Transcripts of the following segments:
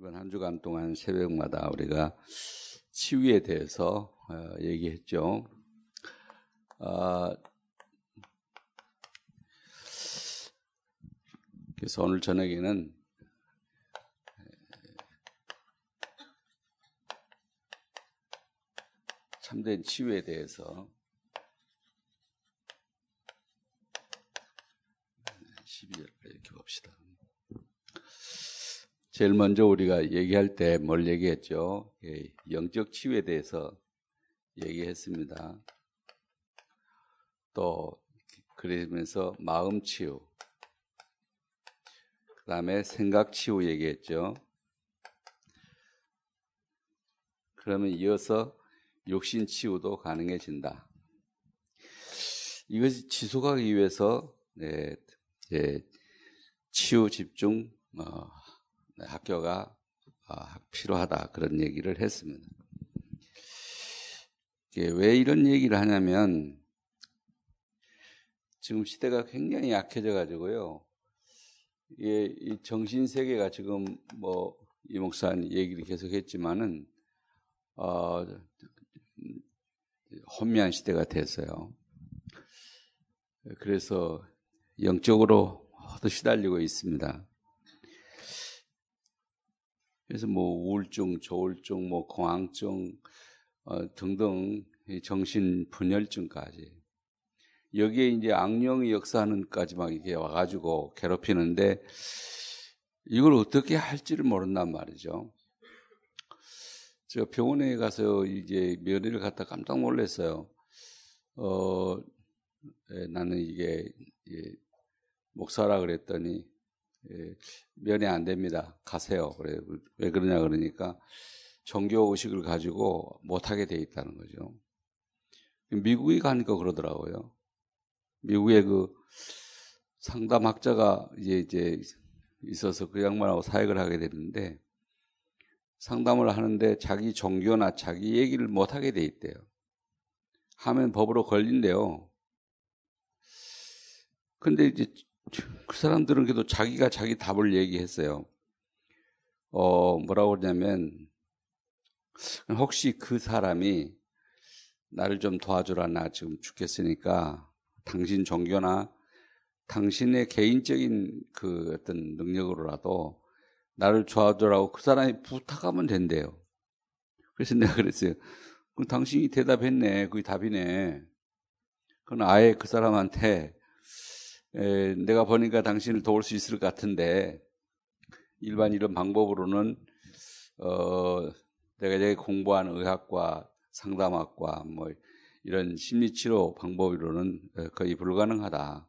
이번 한 주간 동안 새벽마다 우리가 치유에 대해서 얘기했죠. 그래서 오늘 저녁에는 참된 치유에 대해서 12절 이렇게 봅시다. 제일 먼저 우리가 얘기할 때 뭘 얘기했죠? 영적 치유에 대해서 얘기했습니다. 또 그러면서 마음 치유, 그 다음에 생각 치유 얘기했죠. 그러면 이어서 육신 치유도 가능해진다. 이것이 지속하기 위해서 치유 집중 학교가 필요하다, 그런 얘기를 했습니다. 왜 이런 얘기를 하냐면 지금 시대가 굉장히 약해져 가지고요. 이 정신 세계가 지금 이 목사님 얘기를 계속했지만은 혼미한 시대가 됐어요. 그래서 영적으로 더 시달리고 있습니다. 그래서 우울증, 조울증, 공황증 등등 정신 분열증까지, 여기에 이제 악령이 역사하는까지 막 이게 와가지고 괴롭히는데 이걸 어떻게 할지를 모른단 말이죠. 제가 병원에 가서 이제 면회를 갔다 깜짝 놀랐어요. 나는 이게 목사라 그랬더니 면회 안 됩니다. 가세요. 그래. 왜 그러냐 그러니까 종교 의식을 가지고 못하게 돼 있다는 거죠. 미국에 가니까 그러더라고요. 미국에 그 상담학자가 이제 있어서 그 양반하고 사역을 하게 됐는데, 상담을 하는데 자기 종교나 자기 얘기를 못하게 돼 있대요. 하면 법으로 걸린대요. 근데 이제 그 사람들은 그래도 자기가 자기 답을 얘기했어요. 뭐라고 그러냐면, 혹시 그 사람이 나를 좀 도와주라, 나 지금 죽겠으니까 당신 종교나 당신의 개인적인 그 어떤 능력으로라도 나를 도와주라고 그 사람이 부탁하면 된대요. 그래서 내가 그랬어요. 그럼 당신이 대답했네. 그게 답이네. 그건 아예 그 사람한테 내가 보니까 당신을 도울 수 있을 것 같은데, 일반 이런 방법으로는 내가 이제 공부한 의학과 상담학과 이런 심리치료 방법으로는 거의 불가능하다.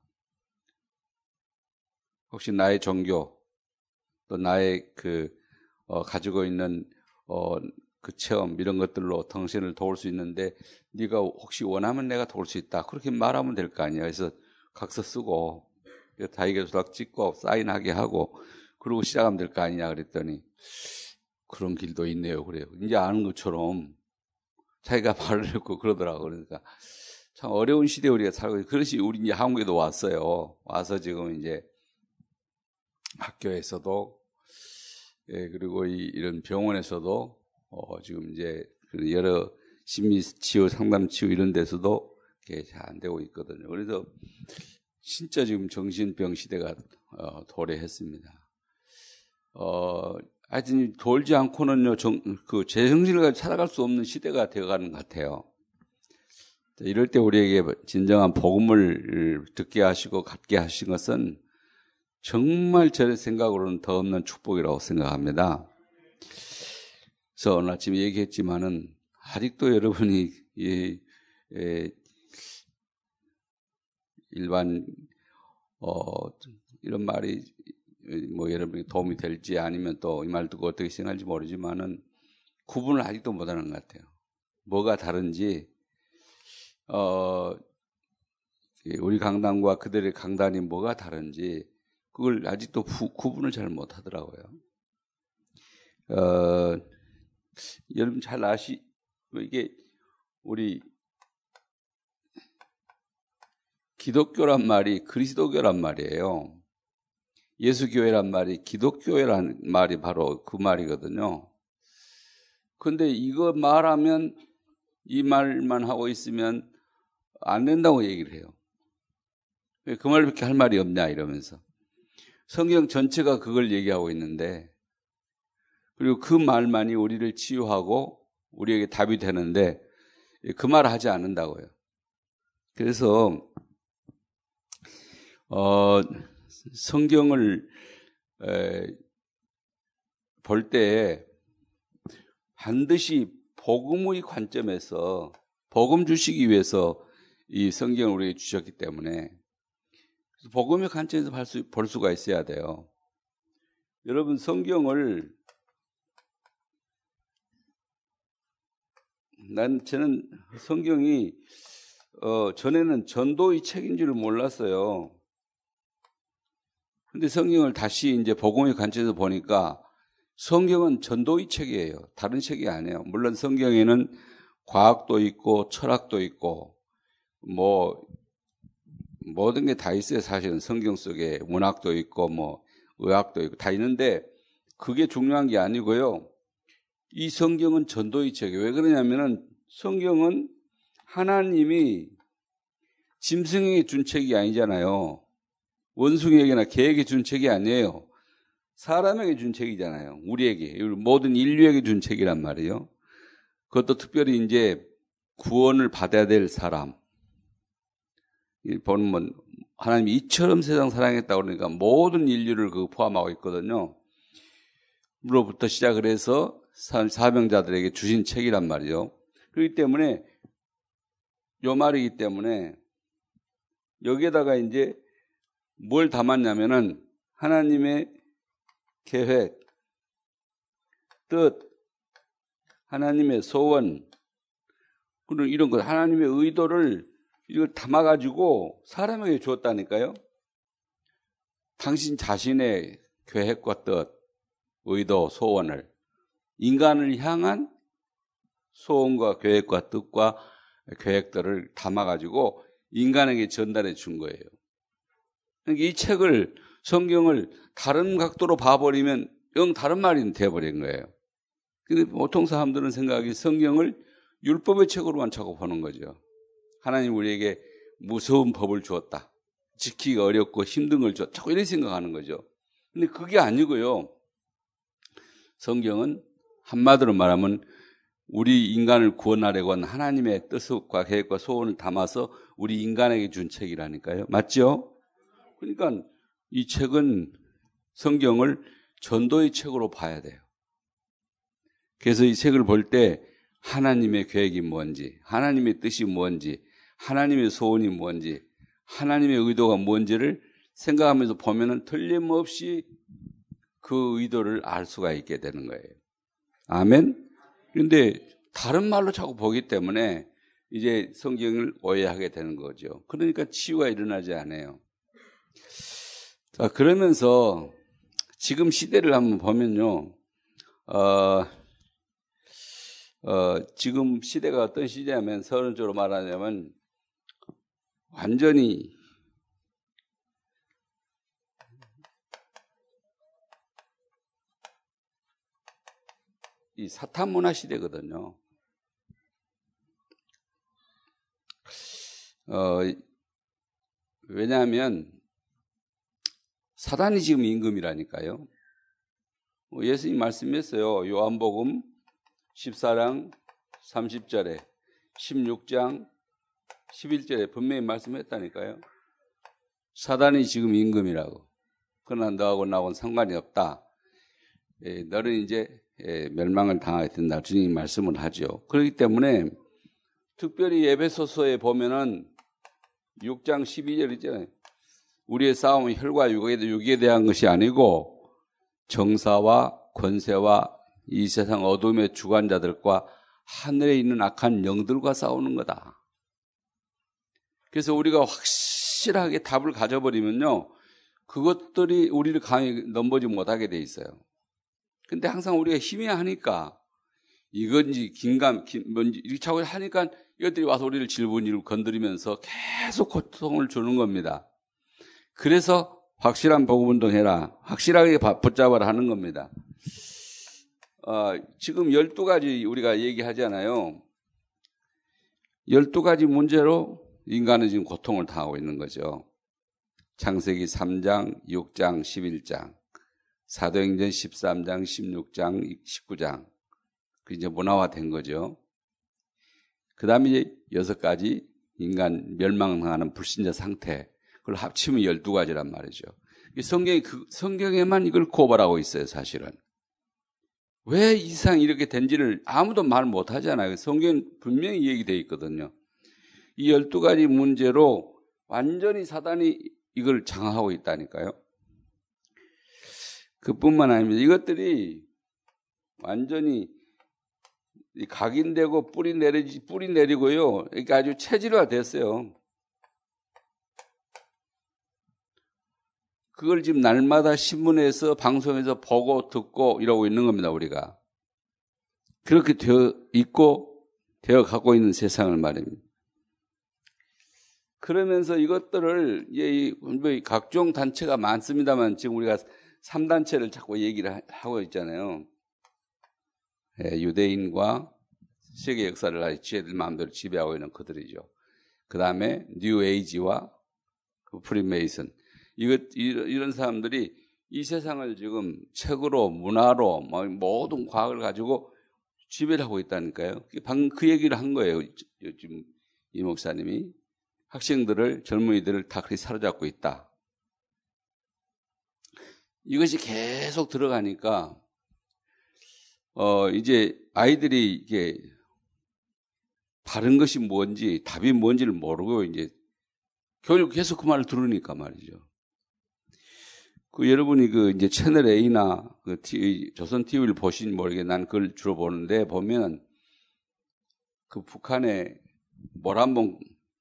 혹시 나의 종교 또 나의 가지고 있는 그 체험 이런 것들로 당신을 도울 수 있는데, 네가 혹시 원하면 내가 도울 수 있다, 그렇게 말하면 될 거 아니야. 그래서 각서 쓰고 다이게 조각 찍고 사인하게 하고 그러고 시작하면 될 거 아니냐 그랬더니 그런 길도 있네요. 그래요. 이제 아는 것처럼 자기가 말을 했고 그러더라고. 그러니까 참 어려운 시대에 우리가 살고 있어요. 그것이 우리 이제 한국에도 왔어요. 와서 지금 이제 학교에서도 그리고 이런 병원에서도 지금 이제 여러 심리 치유, 상담 치유 이런 데서도 이게 잘 안 되고 있거든요. 그래서 진짜 지금 정신병 시대가 도래했습니다. 하여튼 돌지 않고는요, 제 정신을 가지고 살아갈 수 없는 시대가 되어가는 것 같아요. 이럴 때 우리에게 진정한 복음을 듣게 하시고 갖게 하신 것은 정말 제 생각으로는 더 없는 축복이라고 생각합니다. 그래서 오늘 아침에 얘기했지만은 아직도 여러분이 일반 이런 말이 여러분이 도움이 될지 아니면 또 이 말 듣고 어떻게 생각할지 모르지만은 구분을 아직도 못하는 것 같아요. 뭐가 다른지 우리 강단과 그들의 강단이 뭐가 다른지 그걸 아직도 구분을 잘 못하더라고요. 여러분 잘 이게 우리 기독교란 말이 그리스도교란 말이에요. 예수교회란 말이 기독교회란 말이 바로 그 말이거든요. 근데 이거 말하면 이 말만 하고 있으면 안 된다고 얘기를 해요. 그 말밖에 할 말이 없냐 이러면서. 성경 전체가 그걸 얘기하고 있는데, 그리고 그 말만이 우리를 치유하고 우리에게 답이 되는데 그 말을 하지 않는다고요. 그래서 성경을 볼 때 반드시 복음의 관점에서 복음 주시기 위해서 이 성경을 우리에게 주셨기 때문에 복음의 관점에서 볼 수가 있어야 돼요. 여러분 저는 성경이 전에는 전도의 책인 줄을 몰랐어요. 근데 성경을 다시 이제 복음의 관점에서 보니까 성경은 전도의 책이에요. 다른 책이 아니에요. 물론 성경에는 과학도 있고 철학도 있고 모든 게 다 있어요. 사실은 성경 속에 문학도 있고 의학도 있고 다 있는데 그게 중요한 게 아니고요. 이 성경은 전도의 책이에요. 왜 그러냐면은 성경은 하나님이 짐승에게 준 책이 아니잖아요. 원숭이에게나 개에게 준 책이 아니에요. 사람에게 준 책이잖아요. 우리에게, 모든 인류에게 준 책이란 말이에요. 그것도 특별히 이제 구원을 받아야 될 사람. 보면 하나님이 이처럼 세상 사랑했다고 그러니까 모든 인류를 포함하고 있거든요. 로부터 시작을 해서 사명자들에게 주신 책이란 말이죠. 그렇기 때문에 요 말이기 때문에 여기에다가 이제 뭘 담았냐면은 하나님의 계획, 뜻, 하나님의 소원, 그리고 이런 것, 하나님의 의도를 이걸 담아가지고 사람에게 주었다니까요. 당신 자신의 계획과 뜻, 의도, 소원을 인간을 향한 소원과 계획과 뜻과 계획들을 담아가지고 인간에게 전달해 준 거예요. 그러니까 이 책을, 성경을 다른 각도로 봐버리면 영 다른 말이 돼버린 거예요. 근데 보통 사람들은 생각이 성경을 율법의 책으로만 자꾸 보는 거죠. 하나님 우리에게 무서운 법을 주었다. 지키기가 어렵고 힘든 걸 주었다. 자꾸 이렇게 생각하는 거죠. 근데 그게 아니고요. 성경은 한마디로 말하면 우리 인간을 구원하려고 한 하나님의 뜻과 계획과 소원을 담아서 우리 인간에게 준 책이라니까요. 맞죠? 그러니까 이 책은 성경을 전도의 책으로 봐야 돼요. 그래서 이 책을 볼 때 하나님의 계획이 뭔지, 하나님의 뜻이 뭔지, 하나님의 소원이 뭔지, 하나님의 의도가 뭔지를 생각하면서 보면은 틀림없이 그 의도를 알 수가 있게 되는 거예요. 아멘? 그런데 다른 말로 자꾸 보기 때문에 이제 성경을 오해하게 되는 거죠. 그러니까 치유가 일어나지 않아요. 자, 그러면서 지금 시대를 한번 보면요. 지금 시대가 어떤 시대냐면 서론적으로 말하자면 완전히 이 사탄 문화 시대거든요. 왜냐하면 사단이 지금 임금이라니까요. 예수님 말씀했어요. 요한복음 14장 30절에 16장 11절에 분명히 말씀했다니까요. 사단이 지금 임금이라고. 그러나 너하고 나하고는 상관이 없다. 너는 이제 멸망을 당하게 된다. 주님이 말씀을 하죠. 그렇기 때문에 특별히 에베소서에 보면은 6장 12절 있잖아요. 우리의 싸움은 혈과 육에 대한 것이 아니고 정사와 권세와 이 세상 어둠의 주관자들과 하늘에 있는 악한 영들과 싸우는 거다. 그래서 우리가 확실하게 답을 가져버리면요, 그것들이 우리를 강히 넘보지 못하게 돼 있어요. 근데 항상 우리가 희미하니까 이건지 뭔지 이렇게 자꾸 하니까 이것들이 와서 우리를 질문을 건드리면서 계속 고통을 주는 겁니다. 그래서 확실한 복음운동 해라. 확실하게 붙잡아라 하는 겁니다. 지금 12가지 우리가 얘기하잖아요. 12가지 문제로 인간은 지금 고통을 당하고 있는 거죠. 창세기 3장, 6장, 11장, 사도행전 13장, 16장, 19장. 그 이제 문화화된 거죠. 그 다음에 이제 6가지 인간 멸망하는 불신자 상태. 그걸 합치면 12가지란 말이죠. 성경에만 이걸 고발하고 있어요, 사실은. 왜 이 세상이 이렇게 된지를 아무도 말 못 하잖아요. 성경은 분명히 얘기되어 있거든요. 이 12가지 문제로 완전히 사단이 이걸 장악하고 있다니까요. 그뿐만 아닙니다. 이것들이 완전히 각인되고 뿌리 내리고요. 이게 아주 체질화 됐어요. 그걸 지금 날마다 신문에서 방송에서 보고 듣고 이러고 있는 겁니다, 우리가. 그렇게 되어 있고 되어 가고 있는 세상을 말입니다. 그러면서 이것들을 각종 단체가 많습니다만 지금 우리가 3단체를 자꾸 얘기를 하고 있잖아요. 유대인과 세계 역사를 아주 지혜들 마음대로 지배하고 있는 그들이죠. 그 다음에 뉴 에이지와 프리메이슨. 이런 사람들이 이 세상을 지금 책으로, 문화로, 모든 과학을 가지고 지배를 하고 있다니까요. 방금 그 얘기를 한 거예요. 지금 이 목사님이. 학생들을, 젊은이들을 다 그렇게 사로잡고 있다. 이것이 계속 들어가니까, 이제 아이들이 이게 다른 것이 뭔지, 답이 뭔지를 모르고 이제 교육 계속 그 말을 들으니까 말이죠. 여러분이 이제 채널 A나 조선 TV를 보신 모르게 난 그걸 주로 보는데 보면 북한의 모란봉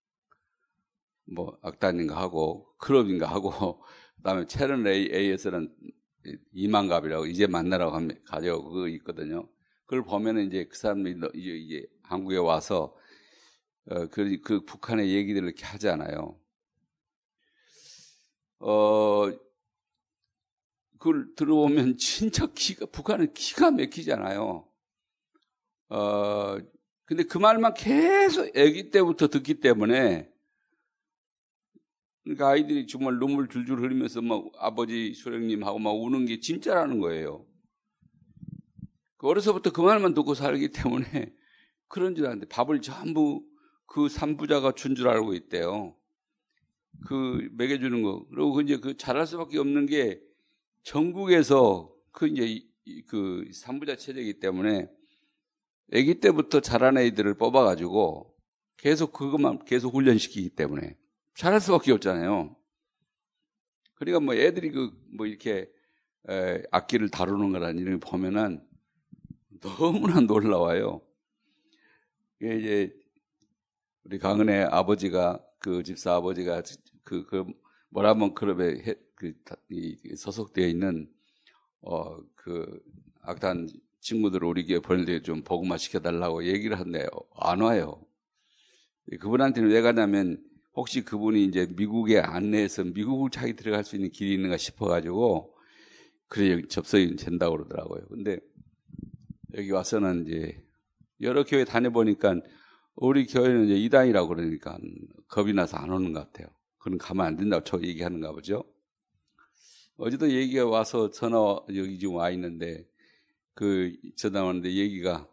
악단인가 하고 클럽인가 하고 그다음에 채널 A에서는 이만갑이라고 이제 만나라고 가져가고 그거 있거든요. 그걸 보면은 이제 그 사람들이 이제 한국에 와서 그 북한의 얘기들을 이렇게 하잖아요. 그걸 들어보면 진짜 북한은 기가 막히잖아요. 근데 그 말만 계속 아기 때부터 듣기 때문에 그러니까 아이들이 정말 눈물 줄줄 흘리면서 아버지 수령님하고 우는 게 진짜라는 거예요. 어려서부터 그 말만 듣고 살기 때문에 그런 줄 아는데 밥을 전부 그 산부자가 준 줄 알고 있대요. 먹여주는 거. 그리고 이제 잘할 수밖에 없는 게 전국에서 이제 산부자 체제이기 때문에 아기 때부터 잘하는 애들을 뽑아가지고 계속 그것만 계속 훈련시키기 때문에 잘할 수밖에 없잖아요. 그러니까 애들이 이렇게 악기를 다루는 거라는 이런 거 보면은 너무나 놀라워요. 이제 우리 강은혜 아버지가 집사 아버지가 모란봉 클럽에 소속되어 있는 악단 친구들을 우리 교회 보낼 때 좀 복음화 시켜달라고 얘기를 한대요. 안 와요. 그분한테는 왜 가냐면 혹시 그분이 이제 미국에 안내해서 미국을 자기 들어갈 수 있는 길이 있는가 싶어가지고 그래 접속이 된다고 그러더라고요. 근데 여기 와서는 이제 여러 교회 다녀보니까 우리 교회는 이제 이단이라고 그러니까 겁이 나서 안 오는 것 같아요. 그건 가면 안 된다고 저 얘기하는가 보죠. 어제도 얘기가 와서 전화 여기 지금 와 있는데 전화 오는데 얘기가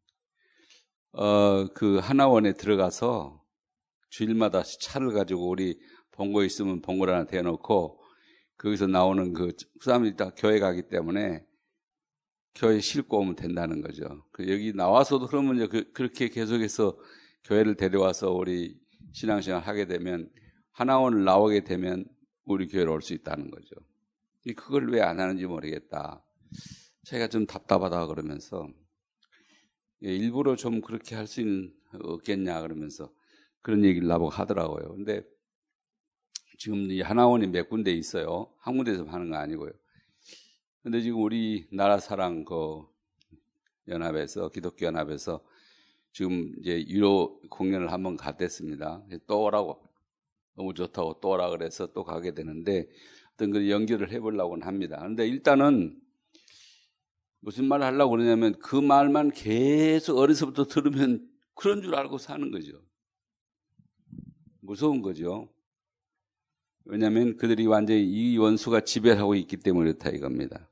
하나원에 들어가서 주일마다 차를 가지고 우리 본고에 있으면 본고를 하나 대놓고 거기서 나오는 그 사람들이 다 교회 가기 때문에 교회 싣고 오면 된다는 거죠. 여기 나와서도 그러면 이제 그렇게 계속해서 교회를 데려와서 우리 신앙생활 하게 되면 하나원을 나오게 되면 우리 교회로 올 수 있다는 거죠. 그걸 왜 안 하는지 모르겠다. 제가 좀 답답하다 그러면서 일부러 좀 그렇게 할 수 없겠냐 그러면서 그런 얘기를 나보고 하더라고요. 근데 지금 이 하나원이 몇 군데 있어요. 한 군데서 하는 거 아니고요. 근데 지금 우리나라 사랑 연합에서 기독교 연합에서 지금 이제 유로 공연을 한번 갔댔습니다. 또 오라고 너무 좋다고 또 오라 그래서 또 가게 되는데 어떤 걸 연결을 해보려고는 합니다. 그런데 일단은 무슨 말을 하려고 그러냐면 그 말만 계속 어려서부터 들으면 그런 줄 알고 사는 거죠. 무서운 거죠. 왜냐하면 그들이 완전히 이 원수가 지배를 하고 있기 때문에 그렇다 이겁니다.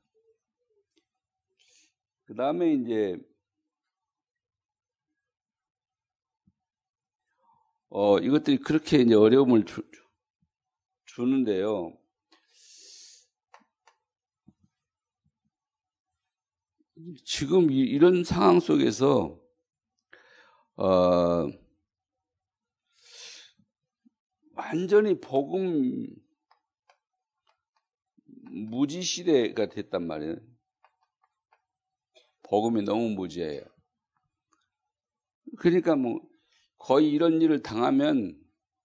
그 다음에 이제 이것들이 그렇게 이제 어려움을 주는데요. 지금 이런 상황 속에서 완전히 복음 무지 시대가 됐단 말이에요. 복음이 너무 무지해요. 그러니까 뭐 거의 이런 일을 당하면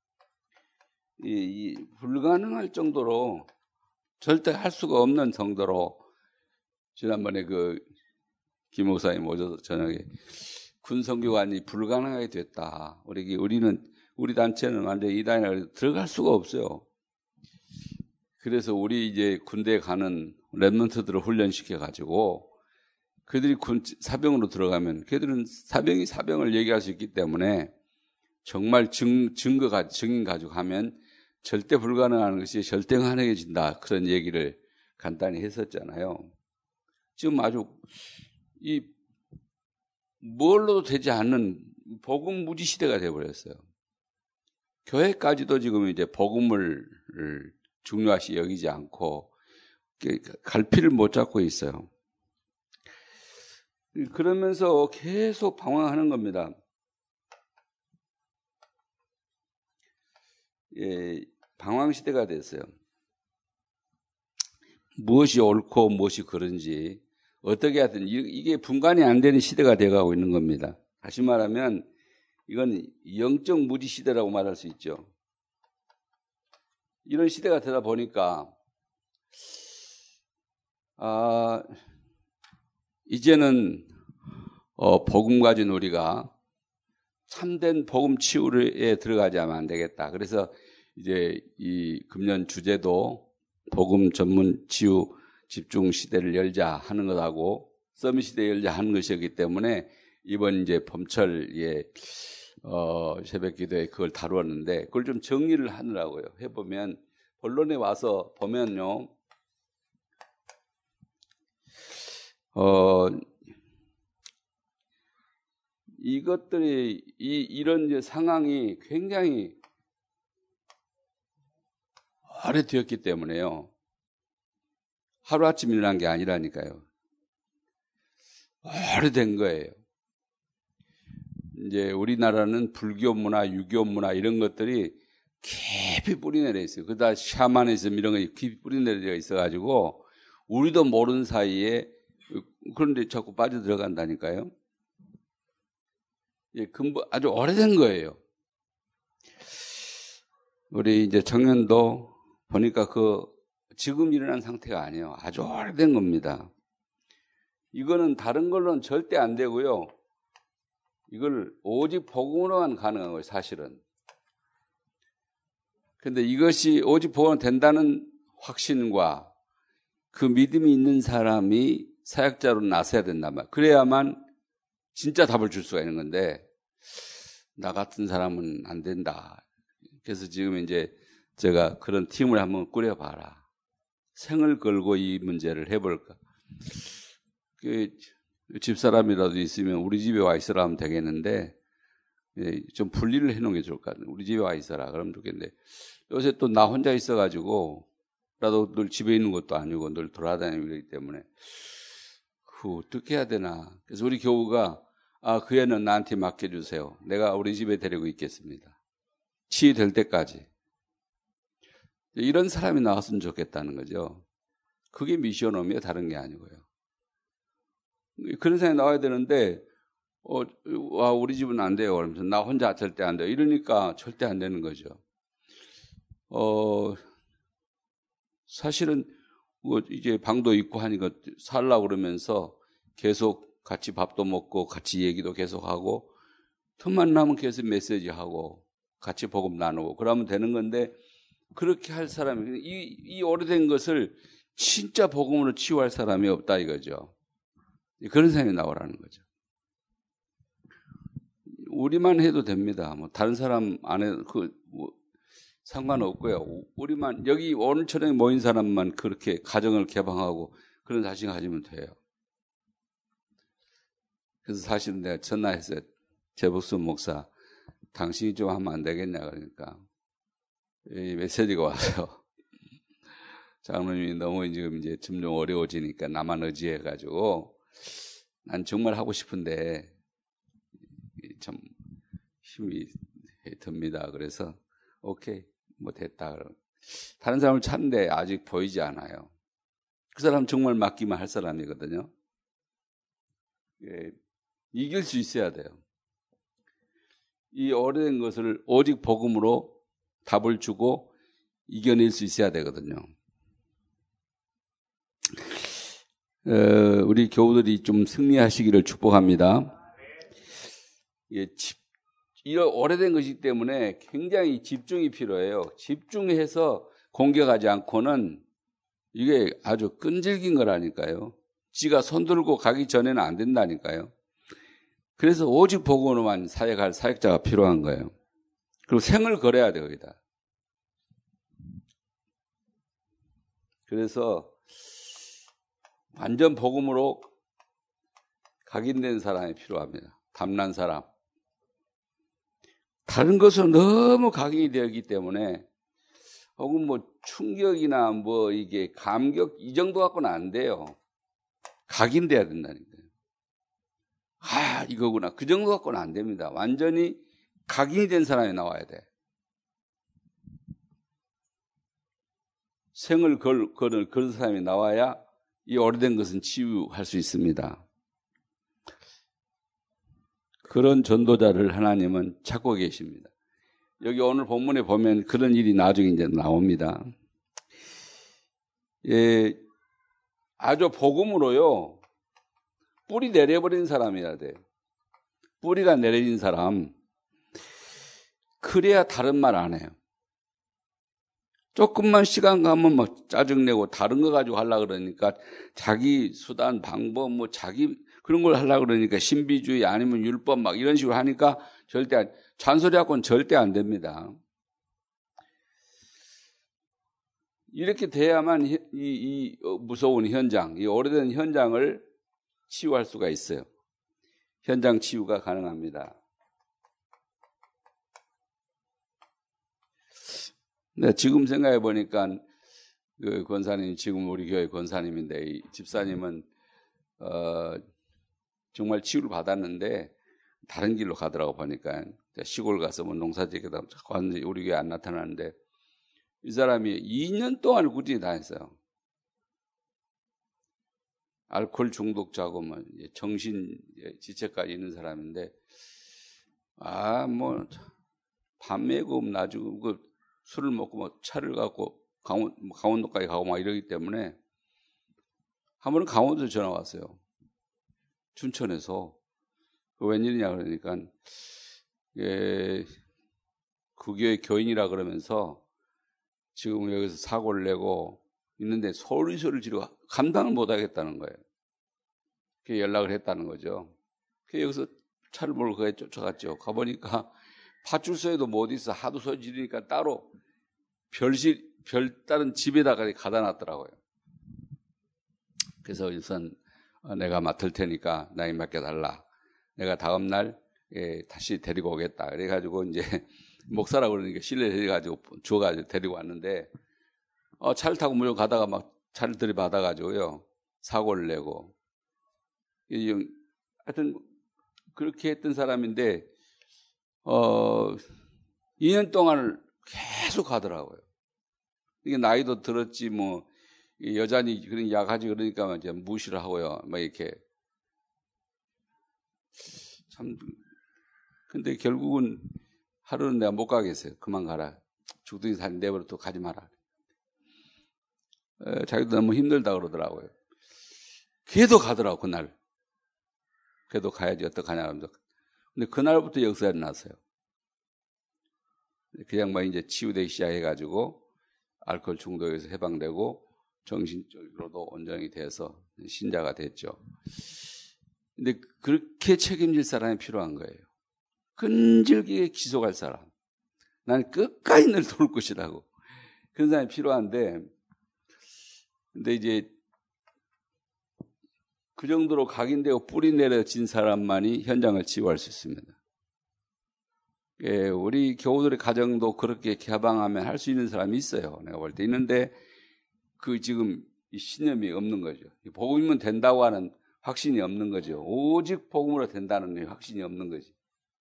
불가능할 정도로 절대 할 수가 없는 정도로 지난번에 김 목사님 오셔서 저녁에 군성교관이 불가능하게 됐다. 우리 단체는 완전히 이단이라 들어갈 수가 없어요. 그래서 우리 이제 군대에 가는 랩런트들을 훈련시켜 가지고 그들이 사병으로 들어가면 그들은 사병을 얘기할 수 있기 때문에 정말 증인 가지고 하면 절대 불가능한 것이 절대 가능해진다. 그런 얘기를 간단히 했었잖아요. 지금 아주 뭘로도 되지 않는 복음 무지 시대가 되어버렸어요. 교회까지도 지금 이제 복음을 중요시 여기지 않고 갈피를 못 잡고 있어요. 그러면서 계속 방황하는 겁니다. 방황 시대가 됐어요. 무엇이 옳고 무엇이 그른지 어떻게 하든 이게 분간이 안 되는 시대가 돼가고 있는 겁니다. 다시 말하면 이건 영적 무지 시대라고 말할 수 있죠. 이런 시대가 되다 보니까 이제는 복음 가진 우리가 참된 복음 치유에 들어가지 않으면 안 되겠다. 그래서 이제 이 금년 주제도 복음 전문 치유 집중 시대를 열자 하는 것하고 서밋 시대 열자 하는 것이기 때문에 이번 이제 봄철에 새벽 기도에 그걸 다루었는데 그걸 좀 정리를 하느라고요. 해보면 본론에 와서 보면요. 이것들이 이런 이제 상황이 굉장히 오래되었기 때문에요. 하루아침 일어난 게 아니라니까요. 오래된 거예요. 이제 우리나라는 불교 문화, 유교 문화 이런 것들이 깊이 뿌리내려 있어요. 그다 샤머니즘 이런 거 깊이 뿌리내려 있어가지고 우리도 모르는 사이에 그런데 자꾸 빠져들어간다니까요. 근본 아주 오래된 거예요. 우리 이제 청년도 보니까 지금 일어난 상태가 아니에요. 아주 오래된 겁니다. 이거는 다른 걸로는 절대 안 되고요. 이걸 오직 복음으로만 가능한 거예요, 사실은. 근데 이것이 오직 복음으로 된다는 확신과 그 믿음이 있는 사람이 사역자로 나서야 된단 말이에요. 그래야만 진짜 답을 줄 수가 있는 건데, 나 같은 사람은 안 된다. 그래서 지금 이제 제가 그런 팀을 한번 꾸려봐라. 생을 걸고 이 문제를 해볼까. 집사람이라도 있으면 우리 집에 와 있으라 하면 되겠는데, 좀 분리를 해놓은 게 좋을 것 같아요. 우리 집에 와 있어라. 그러면 좋겠는데, 요새 또 나 혼자 있어가지고, 나도 늘 집에 있는 것도 아니고 늘 돌아다니고 이러기 때문에, 어떻게 해야 되나. 그래서 우리 교우가, 그 애는 나한테 맡겨주세요. 내가 우리 집에 데리고 있겠습니다. 치유될 때까지. 이런 사람이 나왔으면 좋겠다는 거죠. 그게 미션홈이에요. 다른 게 아니고요. 그런 사람이 나와야 되는데, 우리 집은 안 돼요. 그러면서 나 혼자 절대 안 돼요. 이러니까 절대 안 되는 거죠. 사실은 이제 방도 있고 하니까 살라고 그러면서 계속 같이 밥도 먹고 같이 얘기도 계속 하고 틈만 나면 계속 메시지하고 같이 복음 나누고 그러면 되는 건데 그렇게 할 사람이, 이 오래된 것을 진짜 복음으로 치유할 사람이 없다 이거죠. 그런 사람이 나오라는 거죠. 우리만 해도 됩니다. 뭐 다른 사람 안 해도 상관없고요. 우리만 여기 오늘 저녁에 모인 사람만 그렇게 가정을 개방하고 그런 자신 가지면 돼요. 그래서 사실은 내가 전화해서 재복순 목사, 당신이 좀 하면 안 되겠냐 그러니까 이 메시지가 와서 장로님이 너무 지금 이제 점점 어려워지니까 나만 의지해가지고 난 정말 하고 싶은데 참 힘이 듭니다. 그래서 오케이 뭐 됐다. 다른 사람을 찾는데 아직 보이지 않아요. 그 사람 정말 맡기만 할 사람이거든요. 예, 이길 수 있어야 돼요. 이 오래된 것을 오직 복음으로 답을 주고 이겨낼 수 있어야 되거든요. 우리 교우들이 좀 승리하시기를 축복합니다. 이런 오래된 것이기 때문에 굉장히 집중이 필요해요. 집중해서 공격하지 않고는 이게 아주 끈질긴 거라니까요. 지가 손들고 가기 전에는 안 된다니까요. 그래서 오직 복음으로만 사역할 사역자가 필요한 거예요. 그리고 생을 걸어야 돼요, 거기다. 그래서 완전 복음으로 각인된 사람이 필요합니다. 담난 사람. 다른 것은 너무 각인이 되었기 때문에 혹은 뭐 충격이나 뭐 이게 감격 이 정도 갖고는 안 돼요. 각인돼야 된다니까요. 아, 이거구나. 그 정도 갖고는 안 됩니다. 완전히 각인이 된 사람이 나와야 돼. 생을 거는 그런 사람이 나와야 이 오래된 것은 치유할 수 있습니다. 그런 전도자를 하나님은 찾고 계십니다. 여기 오늘 본문에 보면 그런 일이 나중에 이제 나옵니다. 예, 아주 복음으로요, 뿌리 내려버린 사람이라 돼요. 뿌리가 내려진 사람. 그래야 다른 말 안 해요. 조금만 시간 가면 막 짜증내고 다른 거 가지고 하려고 그러니까 자기 수단, 방법, 뭐 자기 그런 걸 하려고 그러니까 신비주의 아니면 율법 막 이런 식으로 하니까 절대, 잔소리하고는 절대 안 됩니다. 이렇게 돼야만 이 무서운 현장, 이 오래된 현장을 치유할 수가 있어요. 현장 치유가 가능합니다. 네, 지금 생각해 보니까 그 권사님, 지금 우리 교회 권사님인데 이 집사님은 정말 치유를 받았는데 다른 길로 가더라고 보니까 시골 가서 뭐 농사짓기다 왔는데 우리 교회 안 나타나는데 이 사람이 2년 동안 꾸준히 다녔어요. 알코올 중독자고 뭐 정신 지체까지 있는 사람인데 뭐 밤매고 놔주고 그 술을 먹고 뭐 차를 갖고 강원도까지 가고 막 이러기 때문에 한 번은 강원도 전화 왔어요. 춘천에서. 웬일이냐 그러니까 그 교회 교인이라 그러면서 지금 여기서 사고를 내고 있는데 소리를 지르고 감당을 못 하겠다는 거예요. 그래서 연락을 했다는 거죠. 그래서 여기서 차를 몰고 거기에 쫓아갔죠. 가보니까 파출소에도 못 있어. 하도 소리 지르니까 따로 별다른 집에다가 가다 놨더라고요. 그래서 우선 내가 맡을 테니까 나에게 맡겨달라. 내가 다음날 다시 데리고 오겠다. 그래가지고 이제 목사라고 그러니까 실내해가지고 주워가지고 데리고 왔는데 차를 타고 물론 가다가 막 차를 들이받아가지고요. 사고를 내고. 하여튼 그렇게 했던 사람인데 2년 동안을 계속 가더라고요. 이게 나이도 들었지 뭐 여전히 그런 약하지 그러니까 이제 무시를 하고요. 막 이렇게 참 근데 결국은 하루는 내가 못 가겠어요. 그만 가라. 죽둥이 살 내버려 또 가지 마라. 자기도 너무 힘들다 그러더라고요. 걔도 가더라고 그날. 걔도 가야지 어떡하냐 하면서. 근데 그날부터 역사가 났어요. 그 양반이 이제 치유되기 시작해가지고 알코올 중독에서 해방되고 정신적으로도 온전히 돼서 신자가 됐죠. 근데 그렇게 책임질 사람이 필요한 거예요. 끈질기게 기속할 사람. 난 끝까지 늘 도울 것이라고. 그런 사람이 필요한데, 근데 이제 그 정도로 각인되고 뿌리 내려진 사람만이 현장을 치유할 수 있습니다. 예, 우리 교우들의 가정도 그렇게 개방하면 할 수 있는 사람이 있어요. 내가 볼 때 있는데, 지금 이 신념이 없는 거죠. 복음이면 된다고 하는 확신이 없는 거죠. 오직 복음으로 된다는 확신이 없는 거지.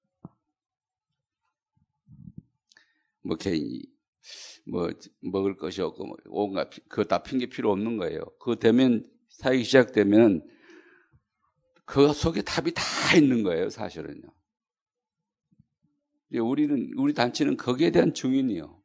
먹을 것이 없고, 온갖, 그거 다 핑계 필요 없는 거예요. 그거 되면, 사역이 시작되면, 그 속에 답이 다 있는 거예요, 사실은요. 우리 단체는 거기에 대한 증인이요.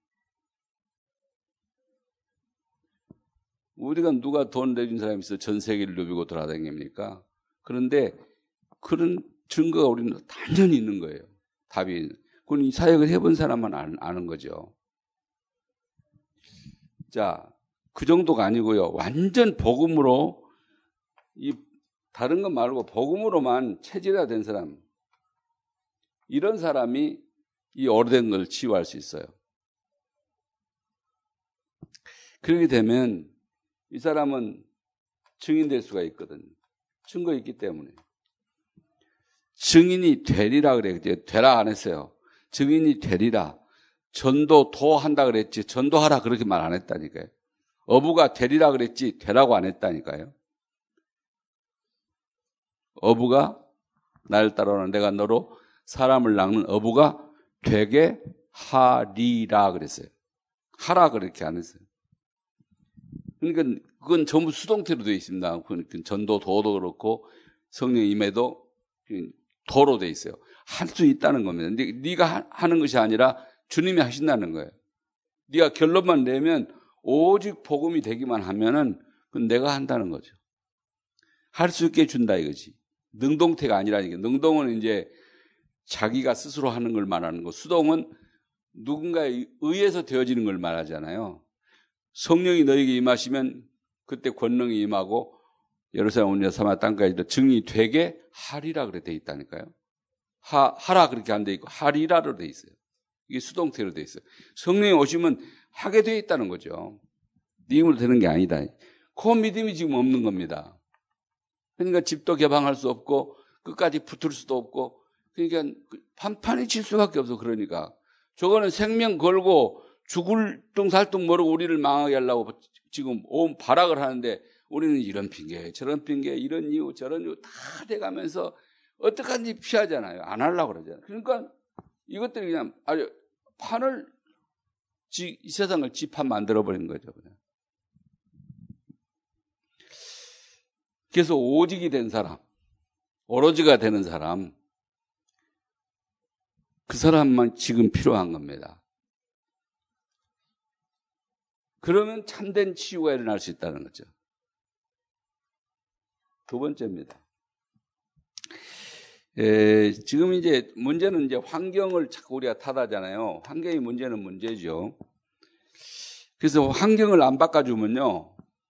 우리가 누가 돈 내준 사람이 있어 전 세계를 누비고 돌아다닙니까? 그런데 그런 증거가 우리는 단연히 있는 거예요. 답이. 그건 이 사역을 해본 사람만 아는 거죠. 자, 그 정도가 아니고요. 완전 복음으로, 다른 것 말고 복음으로만 체질화된 사람, 이런 사람이 이 오래된 걸 치유할 수 있어요. 그렇게 되면 이 사람은 증인될 수가 있거든요. 증거 있기 때문에. 증인이 되리라 그랬지. 되라 안 했어요. 증인이 되리라. 전도 한다 그랬지. 전도하라 그렇게 말 안 했다니까요. 어부가 되리라 그랬지. 되라고 안 했다니까요. 어부가 나를 따라오는 내가 너로 사람을 낚는 어부가 되게 하리라 그랬어요. 하라 그렇게 안 했어요. 그러니까 그건 전부 수동태로 되어 있습니다. 그러니까 전도 도도 그렇고 성령 임에도 도로 되어 있어요. 할 수 있다는 겁니다. 근데 네가 하는 것이 아니라 주님이 하신다는 거예요. 네가 결론만 내면 오직 복음이 되기만 하면은 그건 내가 한다는 거죠. 할 수 있게 준다 이거지. 능동태가 아니라니까. 능동은 이제 자기가 스스로 하는 걸 말하는 거. 수동은 누군가에 의해서 되어지는 걸 말하잖아요. 성령이 너에게 임하시면 그때 권능이 임하고 예루살렘 온 사마리아 땅까지도 증이 되게 하리라 그래 돼 있다니까요. 하라 그렇게 안 돼 있고 하리라로 돼 있어요. 이게 수동태로 돼 있어요. 성령이 오시면 하게 돼 있다는 거죠. 네 힘으로 되는 게 아니다. 그 믿음이 지금 없는 겁니다. 그러니까 집도 개방할 수 없고 끝까지 붙을 수도 없고 그러니까 판판이 칠 수밖에 없어. 그러니까 저거는 생명 걸고 죽을 뚱살뚱 모르고 우리를 망하게 하려고 지금 온 발악을 하는데 우리는 이런 핑계 저런 핑계 이런 이유 저런 이유 다 돼가면서 어떡한지 피하잖아요. 안 하려고 그러잖아요. 그러니까 이것들이 그냥 아주 판을 이 세상을 지판 만들어버린 거죠. 그냥. 그래서 오직이 된 사람, 오로지가 되는 사람, 그 사람만 지금 필요한 겁니다. 그러면 참된 치유가 일어날 수 있다는 거죠. 두 번째입니다. 지금 이제 문제는 이제 환경을 자꾸 우리가 탓하잖아요. 환경이 문제는 문제죠. 그래서 환경을 안 바꿔주면요.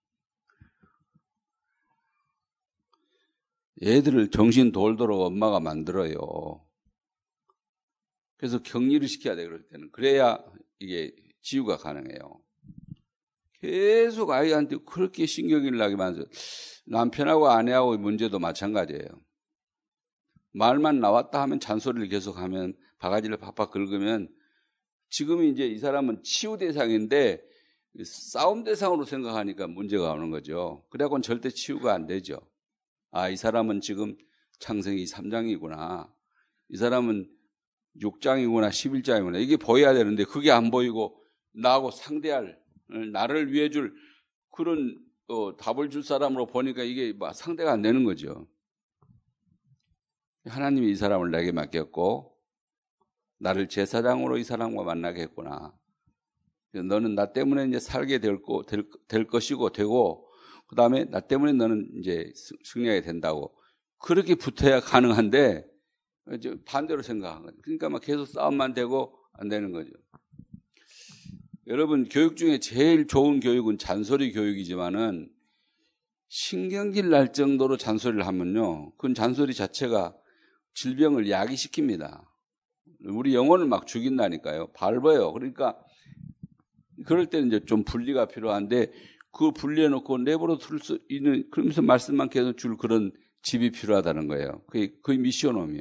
애들을 정신 돌도록 엄마가 만들어요. 그래서 격리를 시켜야 돼, 그럴 때는. 그래야 이게 치유가 가능해요. 계속 아이한테 그렇게 신경을 나게 만들어요. 남편하고 아내하고의 문제도 마찬가지예요. 말만 나왔다 하면 잔소리를 계속하면 바가지를 팍팍 긁으면 지금 이제 이 사람은 치유 대상인데 싸움 대상으로 생각하니까 문제가 오는 거죠. 그래갖고는 절대 치유가 안 되죠. 아, 이 사람은 지금 창세기 3장이구나. 이 사람은 6장이구나 11장이구나. 이게 보여야 되는데 그게 안 보이고 나하고 상대할 나를 위해 줄 그런 답을 줄 사람으로 보니까 이게 상대가 안 되는 거죠. 하나님이 이 사람을 내게 맡겼고 나를 제사장으로 이 사람과 만나게 했구나. 너는 나 때문에 이제 살게 될 것이고 되고 그 다음에 나 때문에 너는 이제 승리하게 된다고 그렇게 붙어야 가능한데 반대로 생각한 거죠. 그러니까 막 계속 싸움만 되고 안 되는 거죠. 여러분, 교육 중에 제일 좋은 교육은 잔소리 교육이지만은 신경질 날 정도로 잔소리를 하면요, 그건 잔소리 자체가 질병을 야기시킵니다. 우리 영혼을 막 죽인다니까요. 밟아요. 그러니까 그럴 때는 이제 좀 분리가 필요한데, 그거 분리해놓고 내버려 둘 수 있는, 그러면서 말씀만 계속 줄 그런 집이 필요하다는 거예요. 그게 거의 미션홈이요.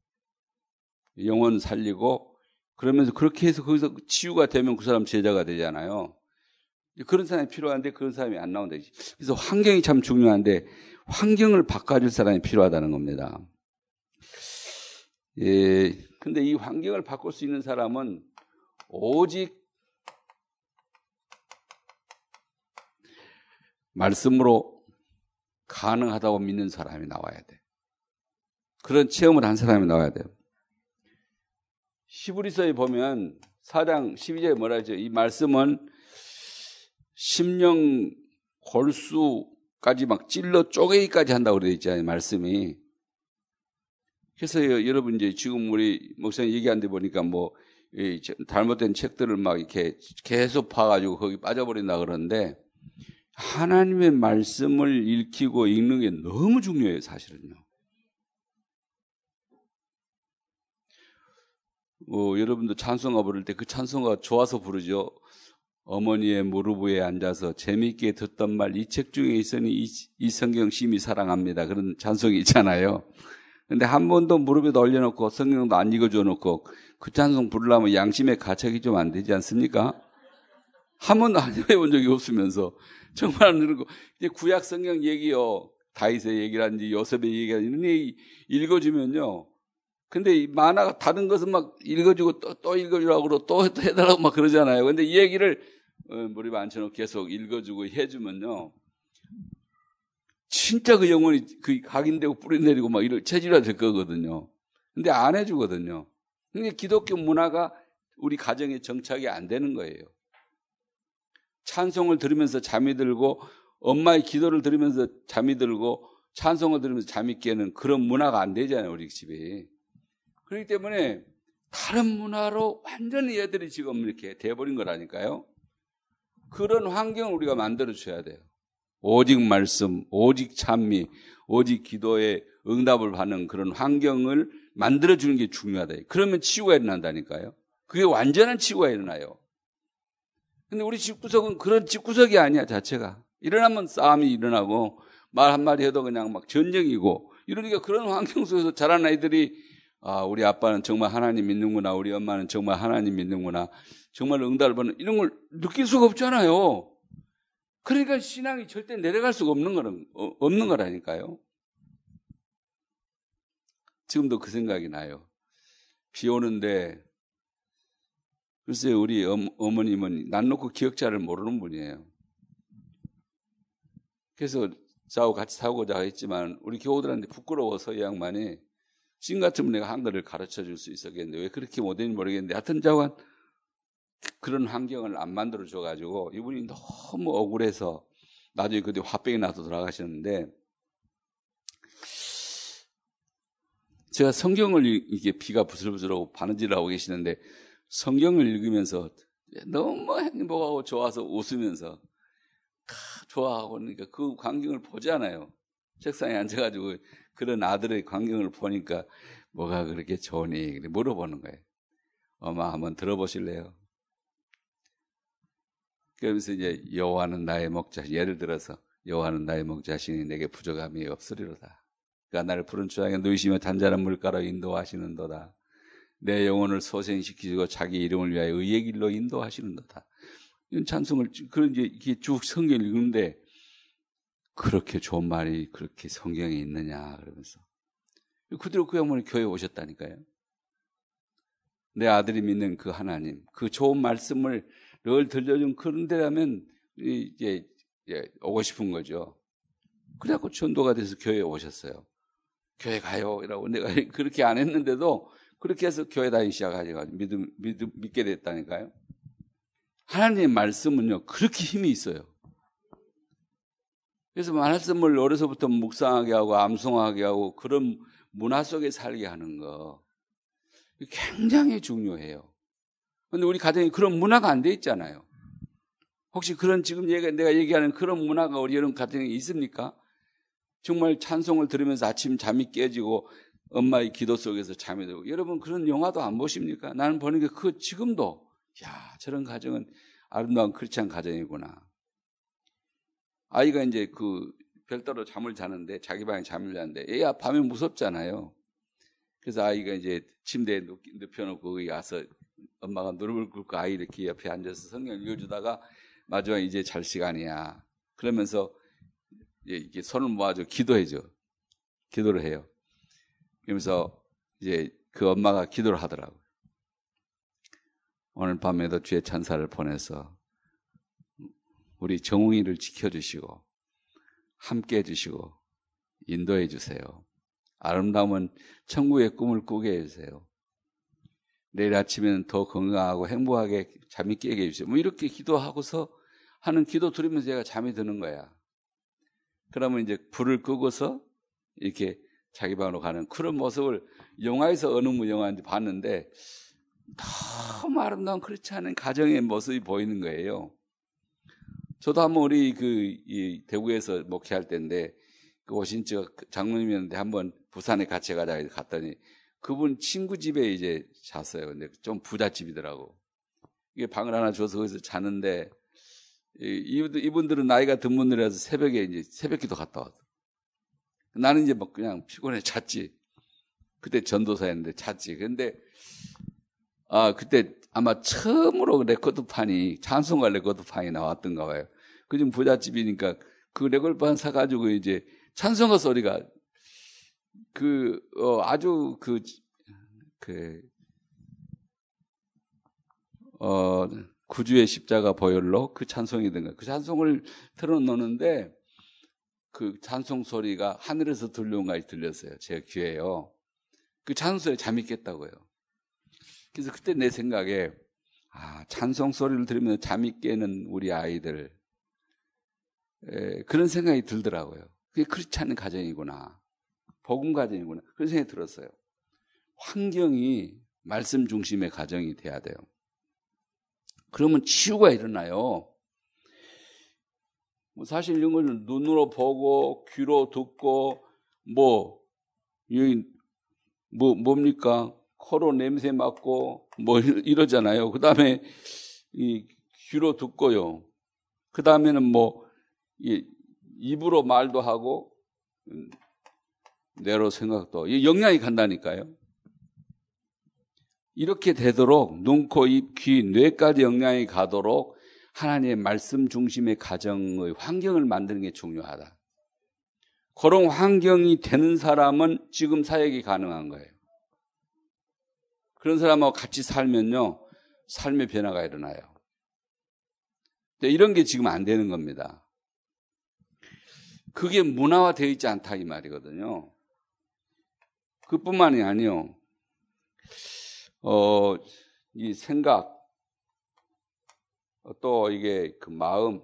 영혼 살리고, 그러면서 그렇게 해서 거기서 치유가 되면 그 사람 제자가 되잖아요. 그런 사람이 필요한데 그런 사람이 안 나온다. 그래서 환경이 참 중요한데 환경을 바꿔줄 사람이 필요하다는 겁니다. 예, 근데 이 환경을 바꿀 수 있는 사람은 오직 말씀으로 가능하다고 믿는 사람이 나와야 돼. 그런 체험을 한 사람이 나와야 돼요. 히브리서에 보면 4장 12절에 뭐라 하죠? 이 말씀은 심령 골수까지 막 찔러 쪼개기까지 한다고 되어 있잖아요, 말씀이. 그래서 여러분 이제 지금 우리 목사님 얘기한 데 보니까 뭐 잘못된 책들을 막 이렇게 계속 파가지고 거기 빠져버린다 그러는데, 하나님의 말씀을 읽히고 읽는 게 너무 중요해요, 사실은요. 여러분도 찬송가 부를 때 그 찬송가 좋아서 부르죠. 어머니의 무릎 위에 앉아서 재미있게 듣던 말, 이 책 중에 있으니 이 성경 심히 사랑합니다. 그런 찬송이 있잖아요. 근데 한 번도 무릎에 올려놓고 성경도 안 읽어줘 놓고 그 찬송 부르려면 양심의 가책이 좀 안 되지 않습니까? 한 번도 안 해본 적이 없으면서 정말 안 들고, 이제 구약 성경 얘기요, 다윗의 얘기라든지 요셉의 얘기라든지 이런 얘기 읽어주면요, 근데 이 만화가 다른 것은 막 읽어주고 또 읽어주라고 그러고 또 해달라고 막 그러잖아요. 근데 이 얘기를 무릎에 앉혀놓고 계속 읽어주고 해주면요, 진짜 그 영혼이 그 각인되고 뿌리내리고 막 이런 체질화 될 거거든요. 근데 안 해주거든요. 그러니까 기독교 문화가 우리 가정에 정착이 안 되는 거예요. 찬송을 들으면서 잠이 들고, 엄마의 기도를 들으면서 잠이 들고, 찬송을 들으면서 잠이 깨는 그런 문화가 안 되잖아요, 우리 집에. 그렇기 때문에 다른 문화로 완전히 얘들이 지금 이렇게 돼버린 거라니까요. 그런 환경을 우리가 만들어줘야 돼요. 오직 말씀, 오직 찬미, 오직 기도에 응답을 받는 그런 환경을 만들어주는 게 중요하다. 그러면 치유가 일어난다니까요. 그게 완전한 치유가 일어나요. 근데 우리 집구석은 그런 집구석이 아니야, 자체가. 일어나면 싸움이 일어나고 말 한마디 해도 그냥 막 전쟁이고, 이러니까 그런 환경 속에서 자란 아이들이, 아, 우리 아빠는 정말 하나님 믿는구나, 우리 엄마는 정말 하나님 믿는구나, 정말 응답을 받는, 이런 걸 느낄 수가 없잖아요. 그러니까 신앙이 절대 내려갈 수가 없는 거라니까요. 지금도 그 생각이 나요. 비 오는데, 글쎄요, 우리 어머님은 난 놓고 기억자를 모르는 분이에요. 그래서 저하고 같이 사고자 했지만 우리 교우들한테 부끄러워서 이 양반이 지금 같으면 내가 한글을 가르쳐 줄 수 있었겠는데 왜 그렇게 못했는지 모르겠는데, 하여튼 저하고 그런 환경을 안 만들어 줘가지고 이분이 너무 억울해서 나중에 그때 화병이 나서 돌아가셨는데, 제가 성경을 이게 비가 부슬부슬하고 바느질하고 계시는데 성경을 읽으면서 너무 행복하고 좋아서 웃으면서 좋아하고, 그러니까 그 광경을 보잖아요. 책상에 앉아가지고 그런 아들의 광경을 보니까 뭐가 그렇게 좋으니 물어보는 거예요. 엄마 한번 들어보실래요? 그러면서 이제 여호와는 나의 목자, 예를 들어서 여호와는 나의 목자시니 내게 부족함이 없으리로다. 그가 나를 푸른 초장에 누이시며 잔잔한 물가로 인도하시는도다. 내 영혼을 소생시키시고 자기 이름을 위하여 의의 길로 인도하시는도다. 이런 찬송을, 그런 이제 이게 쭉 성경을 읽는데 그렇게 좋은 말이 그렇게 성경에 있느냐 그러면서 그대로 그 양반이 교회에 오셨다니까요. 내 아들이 믿는 그 하나님, 그 좋은 말씀을 늘 들려준 그런 데라면 이제 오고 싶은 거죠. 그래갖고 전도가 돼서 교회에 오셨어요. 교회 가요 이라고 내가 그렇게 안 했는데도 그렇게 해서 교회 다니기 시작하셔가지고 믿게 됐다니까요. 하나님의 말씀은요, 그렇게 힘이 있어요. 그래서 말씀을 어려서부터 묵상하게 하고 암송하게 하고 그런 문화 속에 살게 하는 거 굉장히 중요해요. 그런데 우리 가정에 그런 문화가 안 돼 있잖아요. 혹시 그런 지금 내가 얘기하는 그런 문화가 우리 여러분 가정에 있습니까? 정말 찬송을 들으면서 아침 잠이 깨지고 엄마의 기도 속에서 잠이 들고, 여러분 그런 영화도 안 보십니까? 나는 보는 게 지금도 저런 가정은 아름다운 크리스찬 가정이구나. 아이가 이제 별도로 잠을 자는데, 자기 방에 잠을 자는데 애야 밤에 무섭잖아요. 그래서 아이가 이제 침대에 눕혀놓고 거기 가서 엄마가 무릎을 꿇고 아이 이렇게 옆에 앉아서 성경 읽어주다가 마지막에 이제 잘 시간이야 그러면서 이게 손을 모아줘 기도를 해요. 그러면서 이제 그 엄마가 기도를 하더라고요. 오늘 밤에도 주의 천사를 보내서 우리 정웅이를 지켜주시고 함께 해주시고 인도해 주세요. 아름다운 천국의 꿈을 꾸게 해주세요. 내일 아침에는 더 건강하고 행복하게 잠이 깨게 해주세요. 뭐 이렇게 기도하고서 하는 기도 들으면서 얘가 잠이 드는 거야. 그러면 이제 불을 끄고서 이렇게 자기 방으로 가는 그런 모습을 영화에서 어느 영화인지 봤는데 너무 아름다운 그렇지 않은 가정의 모습이 보이는 거예요. 저도 한번 우리 이 대구에서 목회할 때인데 그 오신 장로님이었는데 한번 부산에 같이 가자 갔더니 그분 친구 집에 이제 잤어요. 근데 좀 부잣집이더라고. 이게 방을 하나 줘서 거기서 자는데 이분들은 나이가 든 분들이라서 새벽에 이제 새벽기도 갔다 왔어. 나는 이제 막 그냥 피곤해 잤지. 그때 전도사였는데 잤지. 근데 그때 아마 처음으로 레코드판이 찬송가 레코드판이 나왔던가 봐요. 그중 부잣집이니까 그 레코드판 사가지고 이제 찬송가 소리가 아주 구주의 십자가 보혈로 그 찬송이든가 그 찬송을 틀어놓는데 그 찬송 소리가 하늘에서 들려온 것이 들렸어요. 제 귀에요. 그 찬송 소리에 잠이 깼다고요. 그래서 그때 내 생각에 찬송 소리를 들으면서 잠이 깨는 우리 아이들 그런 생각이 들더라고요. 그게 그렇지 않은 가정이구나. 복음 가정이구나. 그런 생각이 들었어요. 환경이 말씀 중심의 가정이 돼야 돼요. 그러면 치유가 일어나요. 사실 이런 걸 눈으로 보고 귀로 듣고 뭡니까? 코로 냄새 맡고 이러잖아요. 그 다음에 귀로 듣고요. 그 다음에는 입으로 말도 하고 뇌로 생각도 영향이 간다니까요. 이렇게 되도록 눈, 코, 입, 귀, 뇌까지 영향이 가도록 하나님의 말씀 중심의 가정의 환경을 만드는 게 중요하다. 그런 환경이 되는 사람은 지금 사역이 가능한 거예요. 그런 사람하고 같이 살면요, 삶의 변화가 일어나요. 근데 이런 게 지금 안 되는 겁니다. 그게 문화화되어 있지 않다 이 말이거든요. 그뿐만이 아니요. 이 생각, 또 이게 그 마음,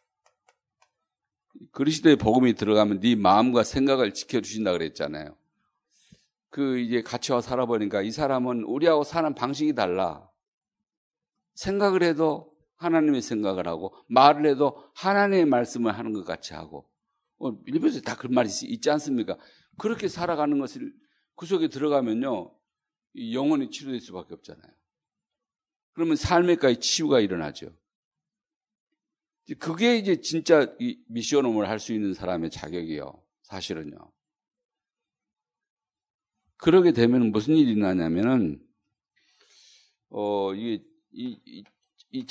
그리스도의 복음이 들어가면 네 마음과 생각을 지켜주신다 그랬잖아요. 이제 같이 와 살아보니까 이 사람은 우리하고 사는 방식이 달라. 생각을 해도 하나님의 생각을 하고, 말을 해도 하나님의 말씀을 하는 것 같이 하고, 일본에서 다 그런 말이 있지 않습니까? 그렇게 살아가는 것을 그 속에 들어가면요, 영혼이 치료될 수밖에 없잖아요. 그러면 삶에까지 치유가 일어나죠. 그게 이제 진짜 이 미션홈을 할 수 있는 사람의 자격이요. 사실은요. 그러게 되면 무슨 일이 일어나냐면은, 이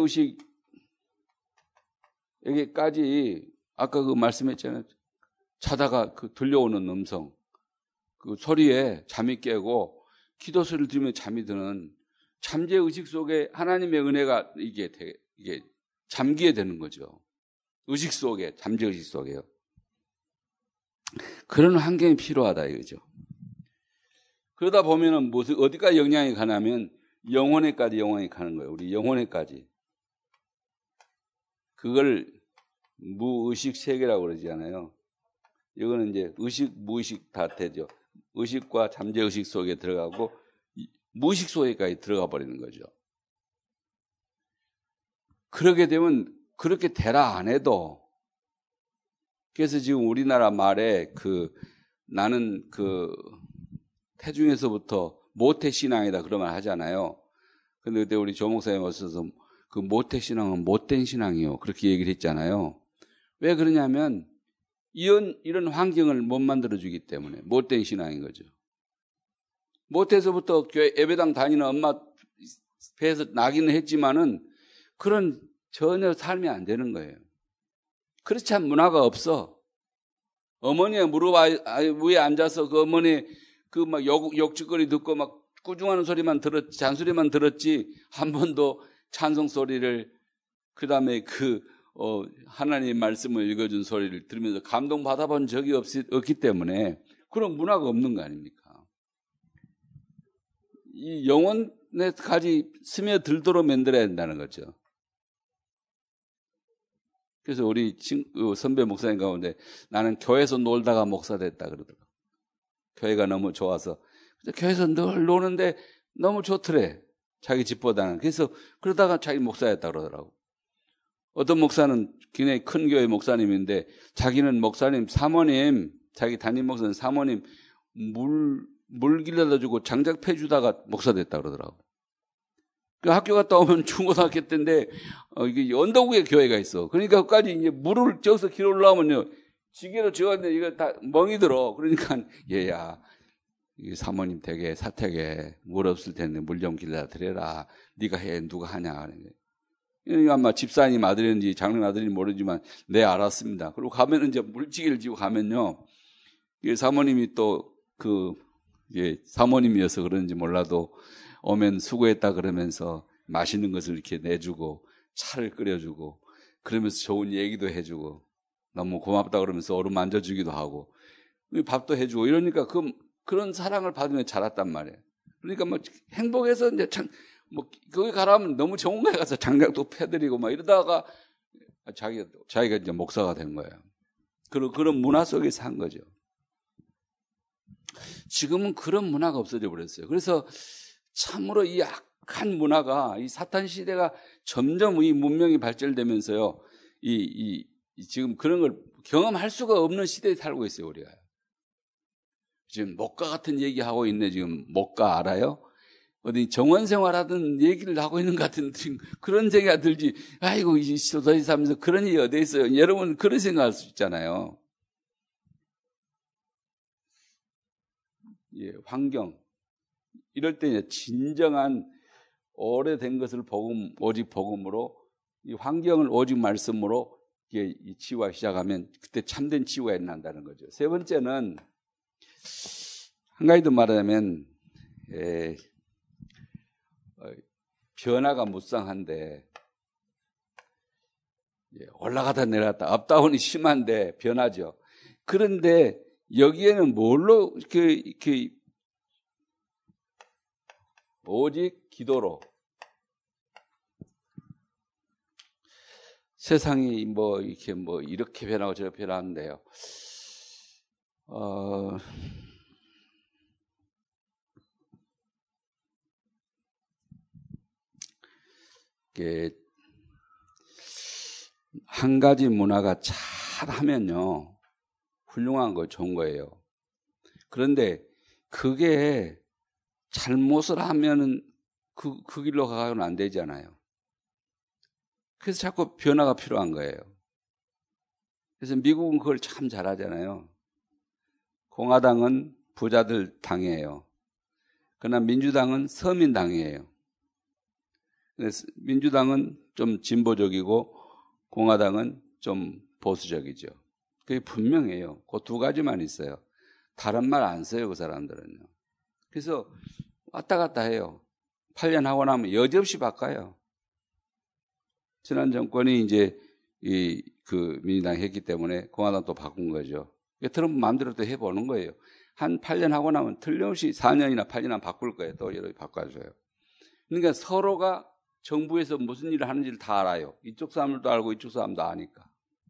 잠재의식에게까지 아까 말씀했잖아요. 자다가 들려오는 음성, 그 소리에 잠이 깨고 기도 소리를 들으면 잠이 드는 잠재의식 속에 하나님의 은혜가 이게 잠기게 되는 거죠. 의식 속에, 잠재의식 속에요. 그런 환경이 필요하다 이거죠. 그러다 보면은 어디까지 영향이 가냐면 영혼에까지 영향이 가는 거예요. 우리 영혼에까지. 그걸 무의식 세계라고 그러잖아요. 이거는 이제 의식, 무의식 다 되죠. 의식과 잠재의식 속에 들어가고 무의식 속에까지 들어가 버리는 거죠. 그러게 되면 그렇게 되라 안 해도, 그래서 지금 우리나라 말에 나는 태중에서부터 모태신앙이다 그런 말 하잖아요. 근데 그때 우리 조 목사님 오셔서 그 모태신앙은 못된 신앙이요, 그렇게 얘기를 했잖아요. 왜 그러냐면 이런 환경을 못 만들어주기 때문에 못된 신앙인 거죠. 모태에서부터 교회 예배당 다니는 엄마 배에서 나기는 했지만은 그런 전혀 삶이 안 되는 거예요. 그렇지 않은 문화가 없어. 어머니의 무릎 위에 앉아서 그 어머니 막 욕짓거리 듣고 막 꾸중하는 소리만 들었지, 잔소리만 들었지, 한 번도 찬송 소리를, 그 다음에 하나님의 말씀을 읽어준 소리를 들으면서 감동 받아본 적이 없기 때문에 그런 문화가 없는 거 아닙니까? 이 영혼에까지 스며들도록 만들어야 된다는 거죠. 그래서 우리 선배 목사님 가운데 나는 교회에서 놀다가 목사 됐다 그러더라고요. 교회가 너무 좋아서. 교회에서 늘 노는데 너무 좋더래, 자기 집보다는. 그래서 그러다가 자기 목사였다 그러더라고. 어떤 목사는 굉장히 큰 교회 목사님인데 자기는 목사님 사모님, 자기 담임 목사는 사모님 물 길러다 주고 장작패 주다가 목사 됐다 그러더라고. 그 학교 갔다 오면 중고등학교 때인데 이게 언덕 위에 교회가 있어. 그러니까 그까지 이제 물을 저기서 길어 올라오면요, 지게로 지었는데 이거 다 멍이 들어. 그러니까 얘야, 이 사모님 댁에 사택에 물 없을 텐데 물 좀 길러다 드려라. 네가 해, 누가 하냐. 그러니까 아마 집사님 아들인지 장로님 아들인지 모르지만 네, 알았습니다. 그리고 가면은 이제 물지개를 지고 가면요, 이 사모님이 또 사모님이어서 그런지 몰라도 오면 수고했다 그러면서 맛있는 것을 이렇게 내주고 차를 끓여주고 그러면서 좋은 얘기도 해주고 너무 고맙다 그러면서 얼음 만져주기도 하고 밥도 해주고 이러니까 그런 사랑을 받으며 자랐단 말이에요. 그러니까 뭐 행복해서 이제 거기 가라면 너무 좋은 거에 가서 장작도 패드리고 막 이러다가 자기가 이제 목사가 된 거예요. 그런 문화 속에서 한 거죠. 지금은 그런 문화가 없어져 버렸어요. 그래서 참으로 이 악한 문화가, 이 사탄 시대가 점점 이 문명이 발전되면서요, 지금 그런 걸 경험할 수가 없는 시대에 살고 있어요, 우리가. 지금 목가 같은 얘기하고 있네. 지금 목가 알아요? 어디 정원생활 하던 얘기를 하고 있는 것 같은 그런 생각이 들지. 아이고, 이 소설이 살면서 그런 일이 어디 있어요? 여러분 그런 생각할 수 있잖아요. 예, 환경. 이럴 때 진정한 오래된 것을 오직 복음으로, 이 환경을 오직 말씀으로 치유하기 시작하면 그때 참된 치유가 일어난다는 거죠. 세 번째는 한 가지 더 말하자면 변화가 무쌍한데, 올라가다 내려갔다 업다운이 심한데 변하죠. 그런데 여기에는 뭘로 이렇게 오직 기도로 세상이 이렇게 변하고 저렇게 변하는데요. 한 가지 문화가 잘 하면요, 훌륭한 거, 좋은 거예요. 그런데 그게 잘못을 하면은 그 길로 가서는 안 되잖아요. 그래서 자꾸 변화가 필요한 거예요. 그래서 미국은 그걸 참 잘하잖아요. 공화당은 부자들 당이에요. 그러나 민주당은 서민 당이에요. 그래서 민주당은 좀 진보적이고 공화당은 좀 보수적이죠. 그게 분명해요. 그 두 가지만 있어요. 다른 말 안 써요, 그 사람들은요. 그래서 왔다 갔다 해요. 8년 하고 나면 여지없이 바꿔요. 지난 정권이 이제 민주당이 했기 때문에 공화당도 바꾼 거죠. 트럼프 마음대로 또 해보는 거예요. 한 8년 하고 나면 틀림없이 4년이나 8년이나 바꿀 거예요. 또 여러 바꿔줘요. 그러니까 서로가 정부에서 무슨 일을 하는지를 다 알아요. 이쪽 사람들도 알고 이쪽 사람도 아니까.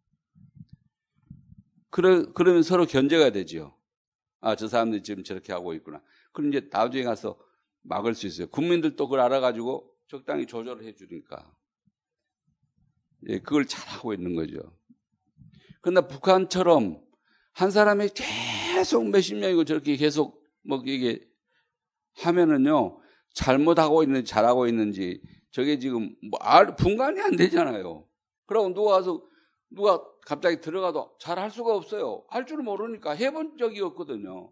그러면 서로 견제가 되죠. 아, 저 사람들이 지금 저렇게 하고 있구나. 그럼 이제 나중에 가서 막을 수 있어요. 국민들도 그걸 알아가지고 적당히 조절을 해주니까. 예, 그걸 잘하고 있는 거죠. 그러나 북한처럼 한 사람이 계속 몇십 년이고 저렇게 계속 뭐 이게 하면은요, 잘못하고 있는지 잘하고 있는지 저게 지금 뭐 분간이 안 되잖아요. 그러고 누가 갑자기 들어가도 잘 할 수가 없어요. 할 줄 모르니까 해본 적이 없거든요.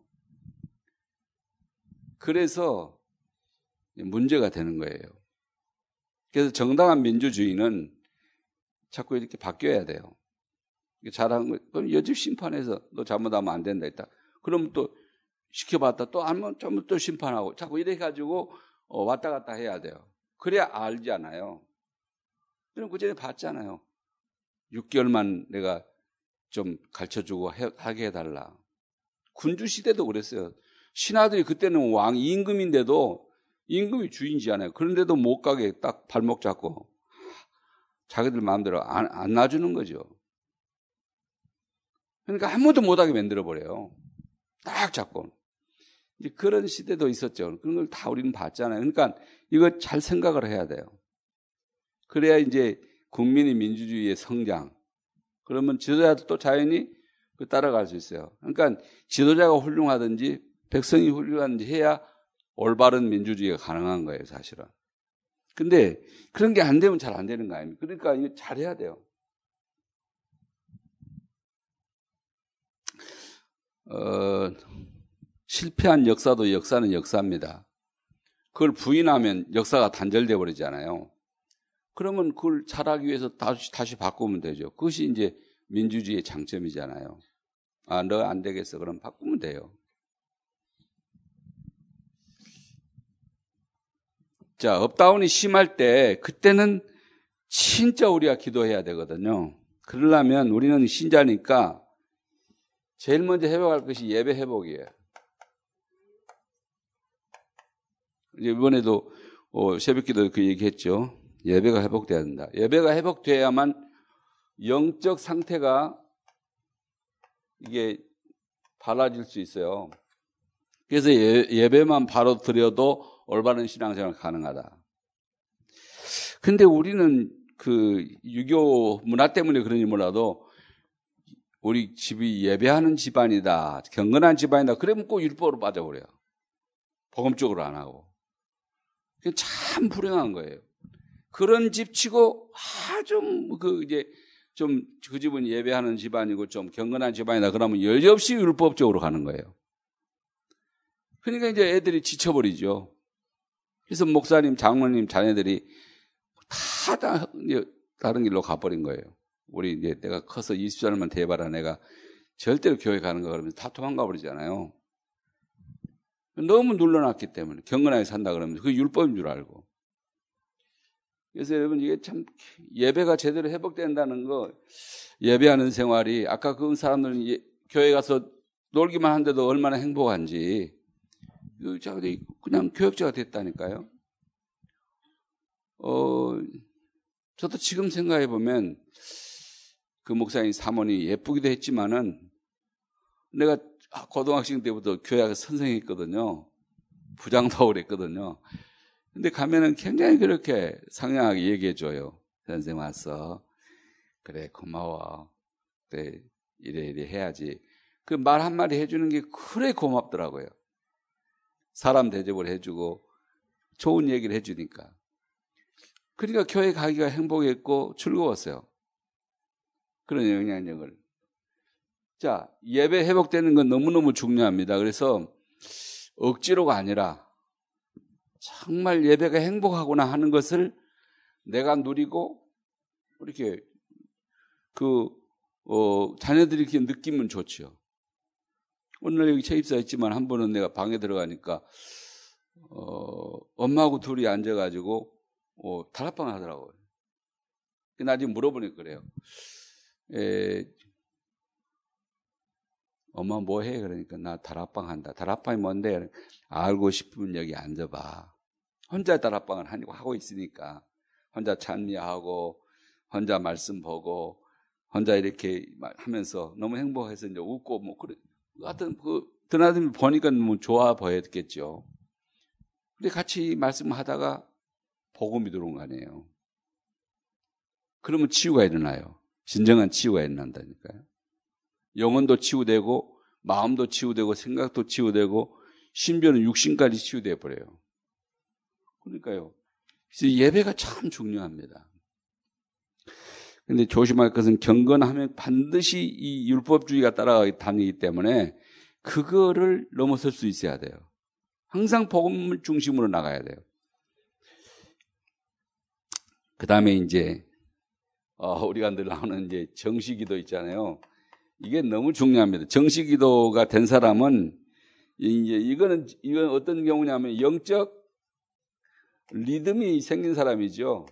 그래서 문제가 되는 거예요. 그래서 정당한 민주주의는 자꾸 이렇게 바뀌어야 돼요. 잘한 거, 그럼 여집 심판해서 너 잘못하면 안 된다 했다. 그럼 또 시켜봤다 또 하면 또 심판하고 자꾸 이래 가지고 왔다 갔다 해야 돼요. 그래야 알잖아요. 그럼 그 전에 봤잖아요. 6개월만 내가 좀 가르쳐주고 하게 해달라. 군주 시대도 그랬어요. 신하들이 그때는 왕 임금인데도 임금이 주인이잖아요. 그런데도 못 가게 딱 발목 잡고 자기들 마음대로 안 놔주는 거죠. 그러니까 아무도 못하게 만들어버려요. 딱 잡고. 이제 그런 시대도 있었죠. 그런 걸 다 우리는 봤잖아요. 그러니까 이거 잘 생각을 해야 돼요. 그래야 이제 국민의 민주주의의 성장. 그러면 지도자도 또 자연히 따라갈 수 있어요. 그러니까 지도자가 훌륭하든지 백성이 훌륭하든지 해야 올바른 민주주의가 가능한 거예요, 사실은. 근데 그런 게 안 되면 잘 안 되는 거 아닙니까? 그러니까 이거 잘해야 돼요. 실패한 역사도 역사는 역사입니다. 그걸 부인하면 역사가 단절돼 버리잖아요. 그러면 그걸 잘하기 위해서 다시 바꾸면 되죠. 그것이 이제 민주주의의 장점이잖아요. 너 안 되겠어. 그럼 바꾸면 돼요. 자, 업다운이 심할 때 그때는 진짜 우리가 기도해야 되거든요. 그러려면 우리는 신자니까 제일 먼저 회복할 것이 예배 회복이에요. 이번에도 새벽기도 그 얘기했죠. 예배가 회복돼야 된다. 예배가 회복돼야만 영적 상태가 이게 달라질 수 있어요. 그래서 예배만 바로 드려도 올바른 신앙생활 가능하다. 근데 우리는 그 유교 문화 때문에 그런지 몰라도 우리 집이 예배하는 집안이다, 경건한 집안이다, 그러면 꼭 율법으로 빠져버려요. 복음적으로 안 하고. 그게 참 불행한 거예요. 그런 집 치고 그 집은 예배하는 집안이고 좀 경건한 집안이다 그러면 여지없이 율법적으로 가는 거예요. 그러니까 이제 애들이 지쳐버리죠. 그래서 목사님, 장로님, 자녀들이 다 다른 길로 가버린 거예요. 우리 이제 내가 커서 20살만 돼봐라 내가 절대로 교회 가는 거 그러면서 다 도망가 버리잖아요. 너무 눌러놨기 때문에 경건하게 산다 그러면 그게 율법인 줄 알고. 그래서 여러분 이게 참 예배가 제대로 회복된다는 거, 예배하는 생활이 아까 그 사람들은 교회 가서 놀기만 한데도 얼마나 행복한지 그냥 교역자가 됐다니까요. 저도 지금 생각해 보면 그 목사님 사모님 예쁘기도 했지만은 내가 고등학생 때부터 교회 가서 선생했거든요. 부장도 그랬거든요. 근데 가면은 굉장히 그렇게 상냥하게 얘기해줘요. 선생님 왔어. 그래, 고마워. 그래, 이래 해야지. 그 말 한마디 해주는 게 그래 고맙더라고요. 사람 대접을 해주고 좋은 얘기를 해주니까. 그러니까 교회 가기가 행복했고 즐거웠어요. 그런 영향력을. 자, 예배 회복되는 건 너무너무 중요합니다. 그래서 억지로가 아니라 정말 예배가 행복하구나 하는 것을 내가 누리고 이렇게 자녀들이 이렇게 느끼면 좋죠. 오늘 여기 체입사했지만 한 번은 내가 방에 들어가니까 엄마하고 둘이 앉아가지고 다락방 하더라고요. 나중에 물어보니까 그래요. 엄마 뭐 해? 그러니까 나 다락방 한다. 다락방이 뭔데? 알고 싶으면 여기 앉아봐. 혼자 다락방을 하고 있으니까 혼자 찬미하고 혼자 말씀 보고 혼자 이렇게 하면서 너무 행복해서 이제 웃고 뭐 그래. 하여튼 드나들이 보니까 너무 좋아 보였겠죠. 근데 같이 말씀하다가 복음이 들어온 거 아니에요. 그러면 치유가 일어나요. 진정한 치유가 일어난다니까요. 영혼도 치유되고 마음도 치유되고 생각도 치유되고 심지어는 육신까지 치유되어 버려요. 그러니까요. 그래서 예배가 참 중요합니다. 근데 조심할 것은 경건하면 반드시 이 율법주의가 따라가기 다니기 때문에 그거를 넘어설 수 있어야 돼요. 항상 복음을 중심으로 나가야 돼요. 그 다음에 이제 우리가 늘 나오는 이제 정시기도 있잖아요. 이게 너무 중요합니다. 정시기도가 된 사람은 이제 이건 어떤 경우냐면 영적 리듬이 생긴 사람이죠.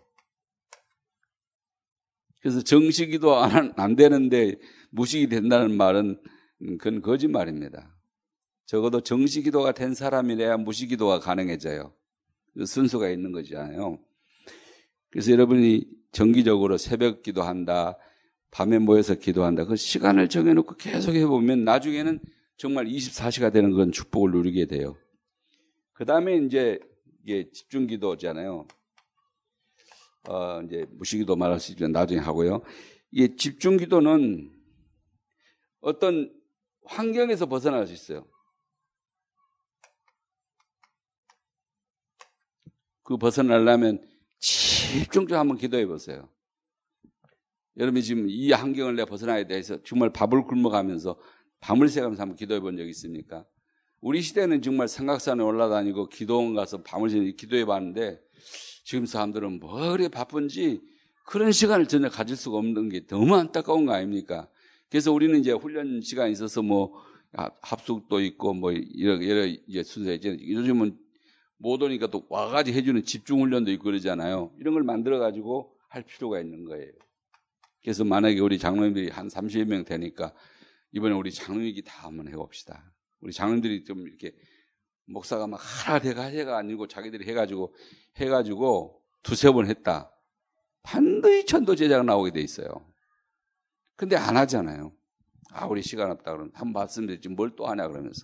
그래서 정시기도 안 되는데 무식이 된다는 말은 그건 거짓말입니다. 적어도 정시기도가 된 사람이래야 무식기도가 가능해져요. 순서가 있는 거잖아요. 그래서 여러분이 정기적으로 새벽 기도한다, 밤에 모여서 기도한다. 그 시간을 정해놓고 계속 해보면 나중에는 정말 24시가 되는 그런 축복을 누리게 돼요. 그 다음에 이제 이게 집중기도잖아요. 이제 무시기도 말할 수 있지만 나중에 하고요. 이게 집중기도는 어떤 환경에서 벗어날 수 있어요. 그 벗어나려면 집중적으로 한번 기도해 보세요. 여러분이 지금 이 환경을 내가 벗어나야 돼서 정말 밥을 굶어가면서 밤을 새가면서 한번 기도해 본 적 있습니까? 우리 시대는 정말 삼각산에 올라다니고 기도원 가서 밤을 새서 기도해 봤는데 지금 사람들은 뭐 그래 바쁜지 그런 시간을 전혀 가질 수가 없는 게 너무 안타까운 거 아닙니까? 그래서 우리는 이제 훈련 시간이 있어서 뭐 합숙도 있고 뭐 여러 이제 순서 이제 요즘은 못 오니까 또 와가지고 해주는 집중훈련도 있고 그러잖아요. 이런 걸 만들어가지고 할 필요가 있는 거예요. 그래서 만약에 우리 장로님들이 한 30여 명 되니까 이번에 우리 장로위기 다 한번 해봅시다. 우리 장로님들이 좀 이렇게 목사가 막 해가 아니고 자기들이 해가지고 두세 번 했다. 반드시 천도 제자가 나오게 돼 있어요. 근데 안 하잖아요. 우리 시간 없다 그러면 한번 봤으면 되지 뭘 또 하냐 그러면서.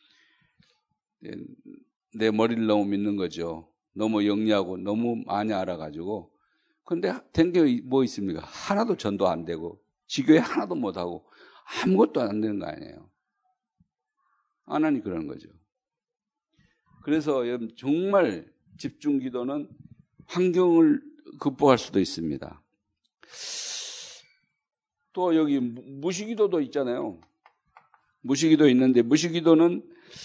내 머리를 너무 믿는 거죠. 너무 영리하고 너무 많이 알아가지고. 근데 된 게 뭐 있습니까? 하나도 전도 안 되고 지교회 하나도 못하고 아무것도 안 되는 거 아니에요. 안 하니 그러는 거죠. 그래서 여러분 정말 집중기도는 환경을 극복할 수도 있습니다. 또 여기 무시기도도 있잖아요. 무시기도 있는데 무시기도는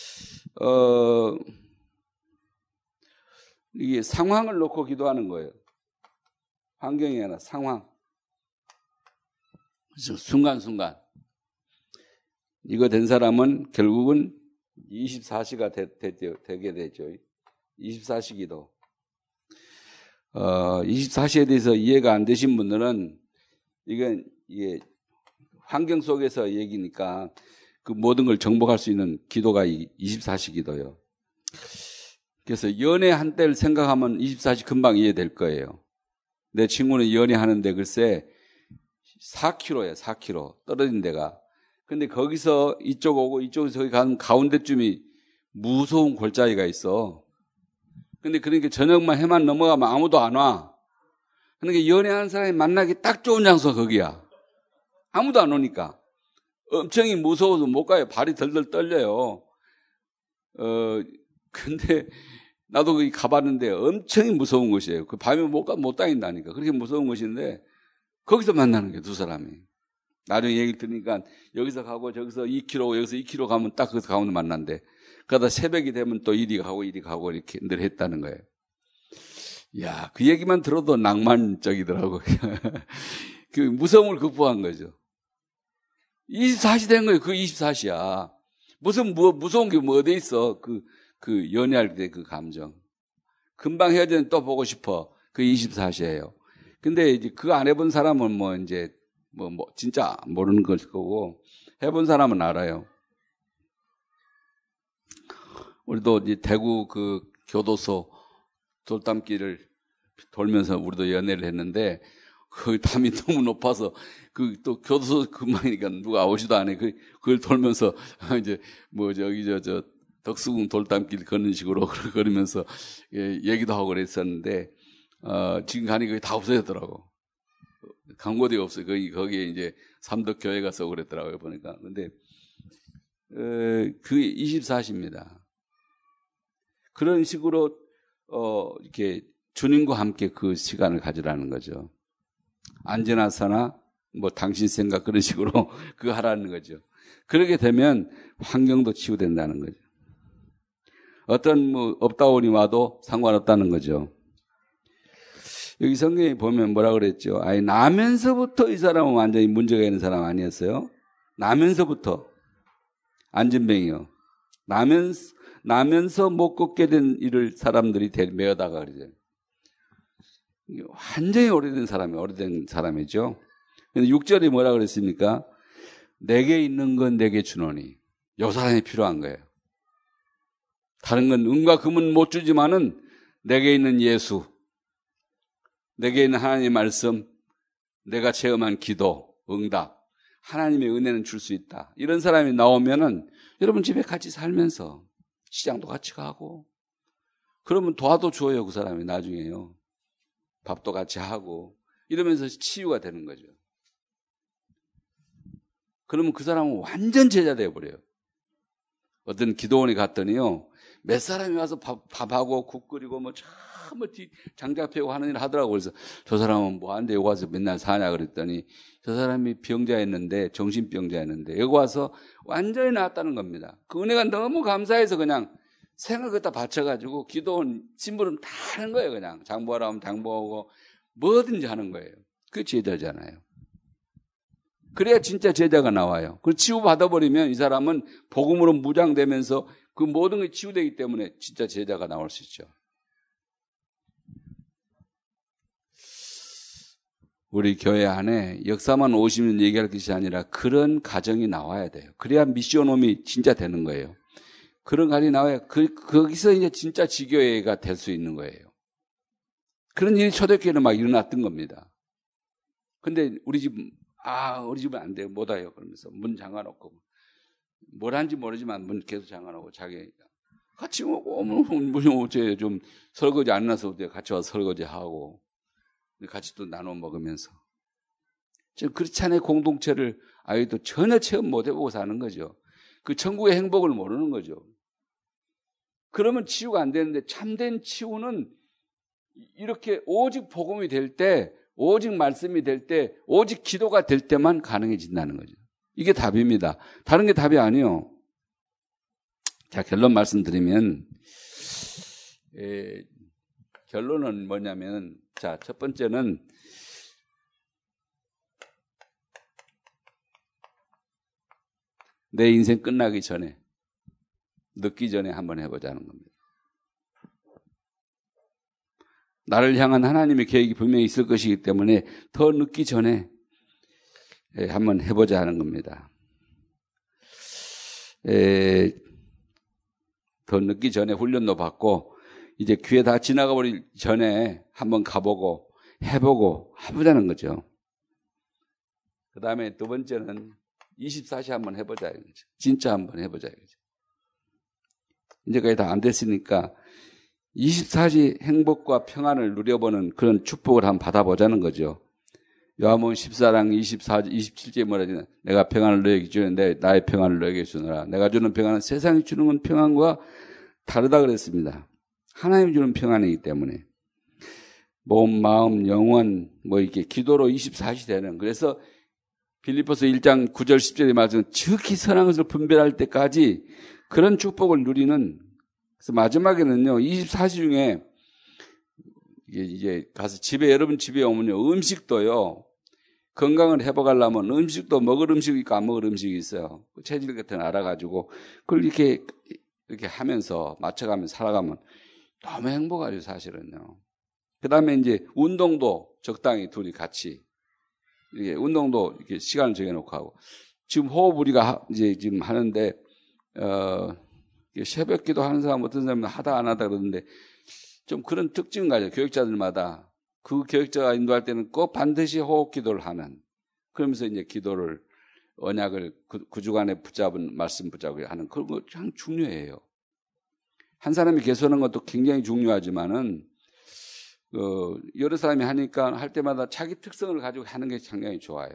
이게 상황을 놓고 기도하는 거예요. 환경이 아니라 상황. 그래서 순간순간. 이거 된 사람은 결국은 24시가 되게 되죠. 24시 기도. 24시에 대해서 이해가 안 되신 분들은 이게 환경 속에서 얘기니까 그 모든 걸 정복할 수 있는 기도가 24시 기도예요. 그래서 연애 한때를 생각하면 24시 금방 이해될 거예요. 내 친구는 연애하는데 글쎄 4km예요. 4km 떨어진 데가. 근데 거기서 이쪽 오고 이쪽에서 저기 가는 가운데쯤이 무서운 골짜기가 있어. 근데 그러니까 저녁만 해만 넘어가면 아무도 안 와. 그러니까 연애하는 사람이 만나기 딱 좋은 장소가 거기야. 아무도 안 오니까. 엄청 무서워서 못 가요. 발이 덜덜 떨려요. 근데 나도 거기 가봤는데 엄청 무서운 곳이에요. 그 밤에 못 다닌다니까. 그렇게 무서운 곳인데 거기서 만나는 거예요. 두 사람이. 나중에 얘기를 들으니까 여기서 가고 저기서 2km 여기서 2km 가면 딱 그 가운데 만난대. 그러다 새벽이 되면 또 이리 가고 이렇게 늘 했다는 거예요. 이야, 그 얘기만 들어도 낭만적이더라고요. 그 무서움을 극복한 거죠. 24시 된 거예요. 그 24시야. 무서운 게 뭐 어디 있어. 그 연애할 때 그 감정. 금방 헤어지는 또 보고 싶어. 그 24시예요. 근데 이제 그거 안 해본 사람은 뭐 이제 진짜 모르는 걸 거고, 해본 사람은 알아요. 우리도 이제 대구 그 교도소 돌담길을 돌면서 우리도 연애를 했는데, 그 담이 너무 높아서, 또 교도소 근방이니까 누가 오지도 않아. 그걸 돌면서, 이제 덕수궁 돌담길 걷는 식으로 걸으면서 얘기도 하고 그랬었는데, 지금 가니 그게 다 없어졌더라고. 광고대 없어요. 거기에 이제 삼덕교회 가서 그랬더라고요, 보니까. 근데, 그게 24시입니다. 그런 식으로, 이렇게 주님과 함께 그 시간을 가지라는 거죠. 안전하사나, 뭐, 당신 생각 그런 식으로 그거 하라는 거죠. 그렇게 되면 환경도 치유된다는 거죠. 어떤 뭐, 업다운이 와도 상관없다는 거죠. 여기 성경에 보면 뭐라 그랬죠? 아니, 나면서부터 이 사람은 완전히 문제가 있는 사람 아니었어요? 나면서부터. 안진뱅이요. 나면서 못 걷게 된 일을 사람들이 메어다가 그러죠. 완전히 오래된 사람이죠. 근데 6절에 뭐라 그랬습니까? 내게 있는 건 내게 주노니. 요 사람이 필요한 거예요. 다른 건 은과 금은 못 주지만은 내게 있는 예수, 내게 있는 하나님의 말씀, 내가 체험한 기도, 응답, 하나님의 은혜는 줄 수 있다. 이런 사람이 나오면은 여러분 집에 같이 살면서 시장도 같이 가고 그러면 도와도 줘요. 그 사람이 나중에요. 밥도 같이 하고 이러면서 치유가 되는 거죠. 그러면 그 사람은 완전 제자 되어버려요. 어떤 기도원에 갔더니요. 몇 사람이 와서 밥하고 국 끓이고 뭐 전부 장작 패고 하는 일 하더라고요. 그래서 저 사람은 뭐 안 돼. 여기 와서 맨날 사냐 그랬더니 저 사람이 병자였는데 정신병자였는데 여기 와서 완전히 나았다는 겁니다. 그 은혜가 너무 감사해서 그냥 생을 갖다 바쳐가지고 기도원 심부름 다 하는 거예요. 그냥 장보하라 하면 장보하고 뭐든지 하는 거예요. 그게 제자잖아요. 그래야 진짜 제자가 나와요. 그걸 치유받아버리면 이 사람은 복음으로 무장되면서 그 모든 게 치유되기 때문에 진짜 제자가 나올 수 있죠. 우리 교회 안에 역사만 50년 얘기할 것이 아니라 그런 가정이 나와야 돼요. 그래야 미션홈이 진짜 되는 거예요. 그런 가정이 나와야 거기서 이제 진짜 지교회가 될 수 있는 거예요. 그런 일이 초대교회는 막 일어났던 겁니다. 근데 우리 집은 안 돼요. 못 와요. 그러면서 문 잠가놓고 뭘 한지 모르지만 문 계속 잠가놓고 자기 같이 오고 어째 좀 설거지 안 나서 같이 와서 설거지하고 같이 또 나눠 먹으면서 그렇지 않은 공동체를 아이도 전혀 체험 못 해보고 사는 거죠. 그 천국의 행복을 모르는 거죠. 그러면 치유가 안 되는데 참된 치유는 이렇게 오직 복음이 될 때, 오직 말씀이 될 때, 오직 기도가 될 때만 가능해진다는 거죠. 이게 답입니다. 다른 게 답이 아니에요. 자, 결론 말씀드리면 결론은 뭐냐면 자, 첫 번째는 내 인생 끝나기 전에 늦기 전에 한번 해보자는 겁니다. 나를 향한 하나님의 계획이 분명히 있을 것이기 때문에 더 늦기 전에 한번 해보자 하는 겁니다. 더 늦기 전에 훈련도 받고 이제 기회 다 지나가 버리기 전에 한번 가보고 해보고 해보자는 거죠. 그 다음에 두 번째는 24시 한번 해보자 이거죠. 진짜 한번 해보자 이거죠. 이제까지 다 안 됐으니까 24시 행복과 평안을 누려보는 그런 축복을 한번 받아보자는 거죠. 요한복음 14장 27절에 뭐라지? 내가 평안을 너에게 주는데 나의 평안을 너에게 주노라. 내가 주는 평안은 세상이 주는 건 평안과 다르다 그랬습니다. 하나님이 주는 평안이기 때문에 몸, 마음, 영혼 뭐 이렇게 기도로 24시 되는 그래서 빌립보서 1장 9절 10절의 말씀은 지극히 선한 것을 분별할 때까지 그런 축복을 누리는 그래서 마지막에는요 24시 중에 이제 가서 여러분 집에 오면요 음식도요 건강을 회복하려면 음식도 먹을 음식이 있고 안 먹을 음식이 있어요. 체질 같은 거 알아가지고 그걸 이렇게 하면서 맞춰가면서 살아가면 너무 행복하죠 사실은요. 그 다음에 이제 운동도 적당히 둘이 같이 운동도 이렇게 시간을 정해놓고 하고 지금 호흡 우리가 이제 지금 하는데 새벽 기도 하는 사람 어떤 사람은 하다 안 하다 그러는데 좀 그런 특징을 가져요. 교육자들마다 그 교육자가 인도할 때는 꼭 반드시 호흡 기도를 하는 그러면서 이제 기도를 언약을 그 주간에 붙잡은 말씀 붙잡고 하는 그런 거 참 중요해요. 한 사람이 개선하는 것도 굉장히 중요하지만은 여러 사람이 하니까 할 때마다 자기 특성을 가지고 하는 게 상당히 좋아요.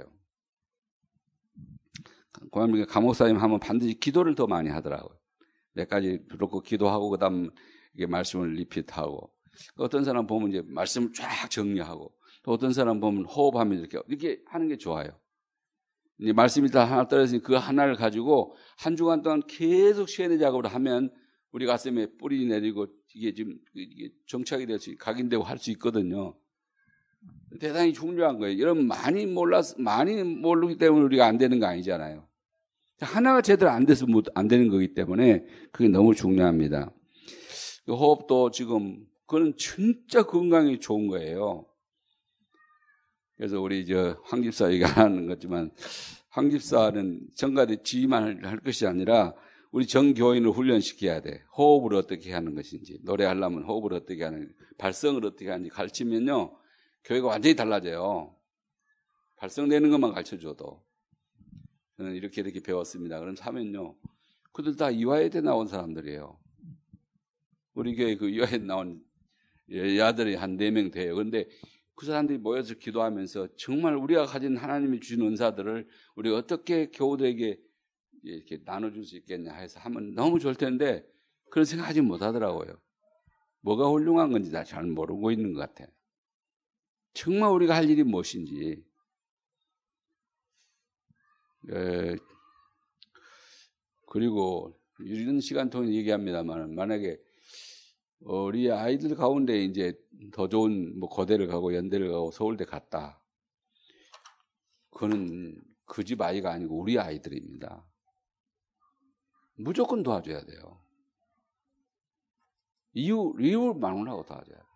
감옥사님 하면 반드시 기도를 더 많이 하더라고요. 몇 가지 그렇고 기도하고 그다음 이게 말씀을 리핏하고, 어떤 사람 보면 이제 말씀을 쫙 정리하고, 또 어떤 사람 보면 호흡하면 이렇게 하는 게 좋아요. 이제 말씀이 다 하나 떨어지니 그 하나를 가지고 한 주간 동안 계속 시행의 작업을 하면 우리 가슴에 뿌리 내리고 이게 지금 이게 정착이 돼서 각인되고 할 수 있거든요. 대단히 중요한 거예요. 여러분 많이 모르기 때문에 우리가 안 되는 거 아니잖아요. 하나가 제대로 안 돼서 안 되는 거기 때문에 그게 너무 중요합니다. 그 호흡도 지금 그건 진짜 건강에 좋은 거예요. 그래서 우리 황 집사 얘기하는 거지만, 황 집사는 정가대 지휘만 할 것이 아니라 우리 전 교인을 훈련시켜야 돼. 호흡을 어떻게 하는 것인지, 노래하려면 호흡을 어떻게 하는지, 발성을 어떻게 하는지 가르치면요, 교회가 완전히 달라져요. 발성되는 것만 가르쳐줘도. 저는 이렇게 배웠습니다. 그럼 하면요, 그들 다 이화여대 나온 사람들이에요. 우리 교회 그 이화여대 나온 여자들이 한 4명 돼요. 그런데 그 사람들이 모여서 기도하면서 정말 우리가 가진 하나님이 주신 은사들을 우리가 어떻게 교우들에게 이렇게 나눠줄 수 있겠냐 해서 하면 너무 좋을 텐데, 그런 생각하지 못하더라고요. 뭐가 훌륭한 건지 다 잘 모르고 있는 것 같아요. 정말 우리가 할 일이 무엇인지. 그리고 이런 시간 통해 얘기합니다만, 만약에 우리 아이들 가운데 이제 더 좋은 고대를 가고 연대를 가고 서울대 갔다. 그거는 그 집 아이가 아니고 우리 아이들입니다. 무조건 도와줘야 돼요. 이유를 말하고 도와줘야 돼요.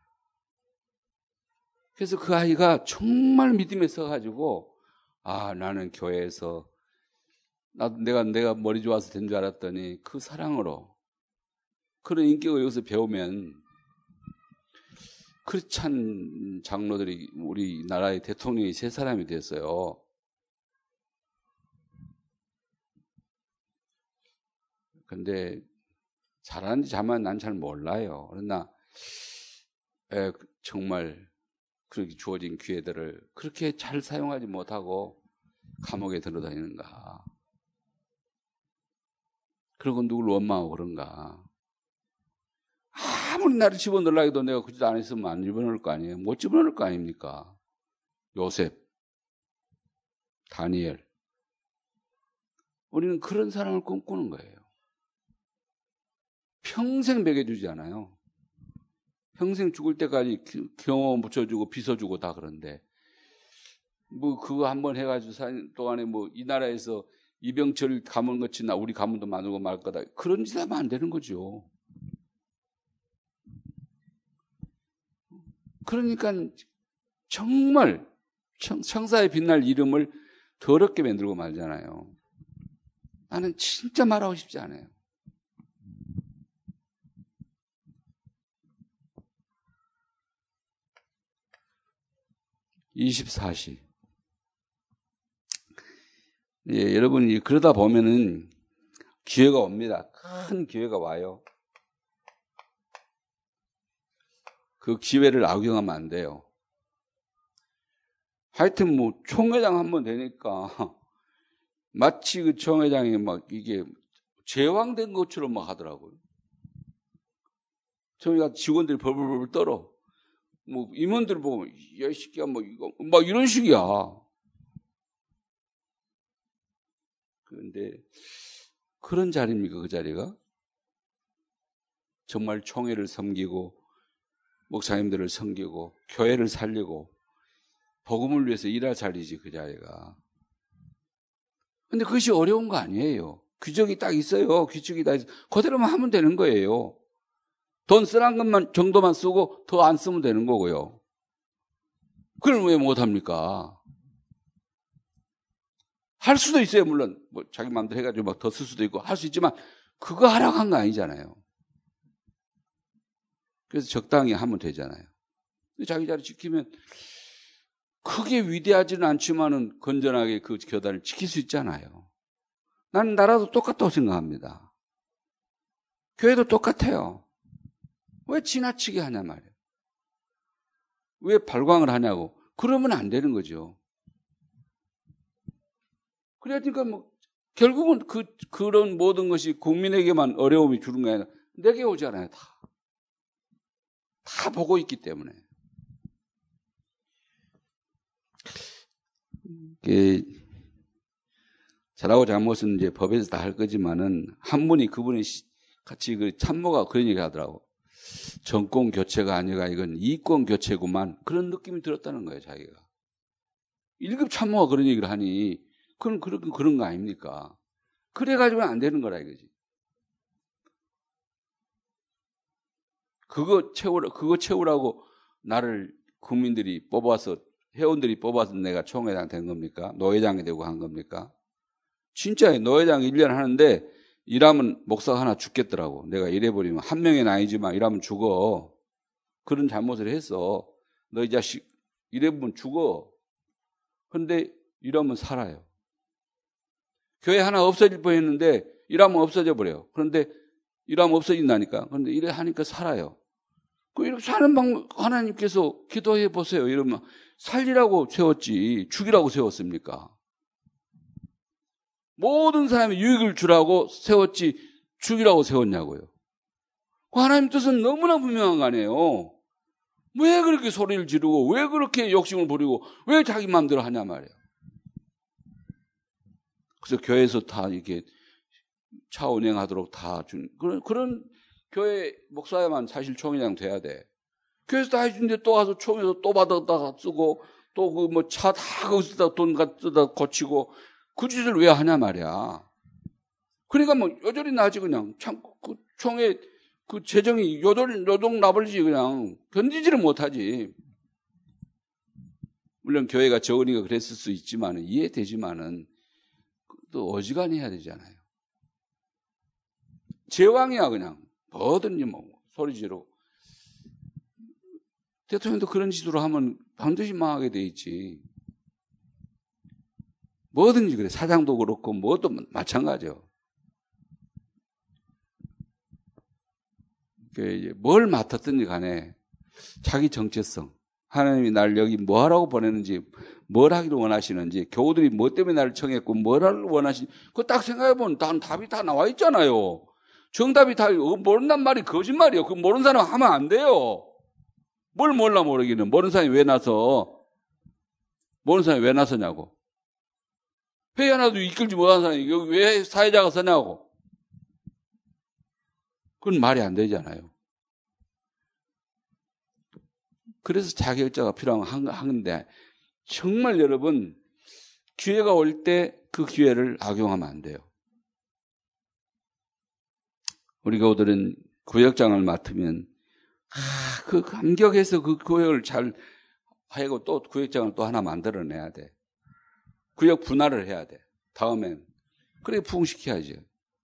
그래서 그 아이가 정말 믿음에 서가지고, 나는 교회에서 내가 머리 좋아서 된 줄 알았더니 그 사랑으로, 그런 인격을 여기서 배우면 크리스찬 장로들이 우리나라의 대통령이 3사람이 됐어요. 근데 잘하는지 잘만 난 잘 몰라요. 그러나 정말 그렇게 주어진 기회들을 그렇게 잘 사용하지 못하고 감옥에 들어다니는가. 그리고 누굴 원망하고 그런가. 아무리 나를 집어넣으려 해도 내가 그 짓 안 했으면 안 집어넣을 거 아니에요. 못 집어넣을 거 아닙니까? 요셉, 다니엘. 우리는 그런 사랑을 꿈꾸는 거예요. 평생 먹여주지 않아요. 평생 죽을 때까지 경험 붙여주고 빚어주고 다 그런데, 그거 한번 해가지고 4년 동안에 이 나라에서 이병철 가문 같이 우리 가문도 많고 말 거다. 그런 짓 하면 안 되는 거죠. 그러니까 정말 청사에 빛날 이름을 더럽게 만들고 말잖아요. 나는 진짜 말하고 싶지 않아요. (24시) 여러분, 그러다 보면은 기회가 옵니다. 큰 기회가 와요. 그 기회를 악용하면 안 돼요. 하여튼 총회장 한번 되니까 마치 그 총회장이 이게 제왕된 것처럼 하더라고요. 저희가 직원들이 벌벌벌 떨어. 임원들 보면, 야, 이 새끼야, 이거, 이런 식이야. 그런데, 그런 자리입니까, 그 자리가? 정말 총회를 섬기고, 목사님들을 섬기고, 교회를 살리고, 복음을 위해서 일할 자리지, 그 자리가. 근데 그것이 어려운 거 아니에요. 규정이 딱 있어요. 규칙이 다 있어요. 그대로만 하면 되는 거예요. 돈 쓰란 것만 정도만 쓰고 더 안 쓰면 되는 거고요. 그걸 왜 못합니까? 할 수도 있어요. 물론 자기 마음대로 해가지고 더 쓸 수도 있고 할 수 있지만 그거 하라고 한 거 아니잖아요. 그래서 적당히 하면 되잖아요. 자기 자리 지키면 크게 위대하지는 않지만은 건전하게 그 교단을 지킬 수 있잖아요. 나는 나라도 똑같다고 생각합니다. 교회도 똑같아요. 왜 지나치게 하냐 말이에요. 왜 발광을 하냐고. 그러면 안 되는 거죠. 그러니까 뭐 결국은 그런 모든 것이 국민에게만 어려움이 주는 게 아니라 내게 오잖아요. 다 보고 있기 때문에. 잘하고 잘못은 이제 법에서 다 할 거지만은 한 분이 그분이 같이 그 참모가 그런 얘기 하더라고. 정권 교체가 아니라 이건 이권 교체구만. 그런 느낌이 들었다는 거예요, 자기가. 1급 참모가 그런 얘기를 하니 그런 거 아닙니까? 그래가지고는 안 되는 거라 이거지. 그거 채우라고 나를 국민들이 뽑아서, 회원들이 뽑아서 내가 총회장 된 겁니까? 노회장이 되고 한 겁니까? 진짜요. 노회장 1년 하는데 일하면 목사가 하나 죽겠더라고. 내가 이래버리면 한 명은 아니지만 일하면 죽어. 그런 잘못을 했어. 너 이 자식 이래보면 죽어. 근데 일하면 살아요. 교회 하나 없어질 뻔했는데 일하면 없어져 버려요. 그런데 일하면 없어진다니까. 그런데 이래 하니까 살아요. 이렇게 사는 방법 하나님께서 기도해 보세요. 이러면 살리라고 세웠지 죽이라고 세웠습니까? 모든 사람이 유익을 주라고 세웠지 죽이라고 세웠냐고요. 하나님 뜻은 너무나 분명한 거 아니에요. 왜 그렇게 소리를 지르고 왜 그렇게 욕심을 부리고 왜 자기 마음대로 하냐 말이에요. 그래서 교회에서 다 이렇게 차 운행하도록 다 준 그런 교회 목사야만 사실 총회장 돼야 돼. 교회에서 다 해주는데 또 와서 총회에서 또 받았다가 쓰고 또 그 뭐 차 다 거기서 돈 갖다 고치고 그 짓을 왜 하냐 말이야. 그러니까 뭐 여전히 나지 그냥 참 그 총회 그 재정이 요동 나벌지 그냥 견디지를 못하지. 물론 교회가 적으니까 그랬을 수 있지만은 이해되지만은 또 어지간해야 되잖아요. 제왕이야 그냥 뭐든지 뭐 소리 지르고. 대통령도 그런 짓으로 하면 반드시 망하게 돼 있지. 뭐든지 그래. 사장도 그렇고 뭐도 마찬가지요. 뭘 맡았든지 간에 자기 정체성, 하나님이 나를 여기 뭐 하라고 보내는지, 뭘 하기를 원하시는지, 교우들이 뭐 때문에 나를 청했고 뭘 하기를 원하시는지 그거 딱 생각해보면 답이 다 나와 있잖아요. 정답이 다 모른단 말이 거짓말이에요. 그 모르는 사람 하면 안 돼요. 뭘 몰라 모르기는. 모르는 사람이 왜 나서냐고. 회의 하나도 이끌지 못한 사람이 여기 왜 사회자가 서냐고. 그건 말이 안 되잖아요. 그래서 자격자가 필요한데 정말 여러분 기회가 올 때 그 기회를 악용하면 안 돼요. 우리 교우들은 구역장을 맡으면 그 감격해서 그 구역을 잘 하고 또 구역장을 또 하나 만들어내야 돼. 구역 분할을 해야 돼. 다음엔 그래 부흥시켜야죠.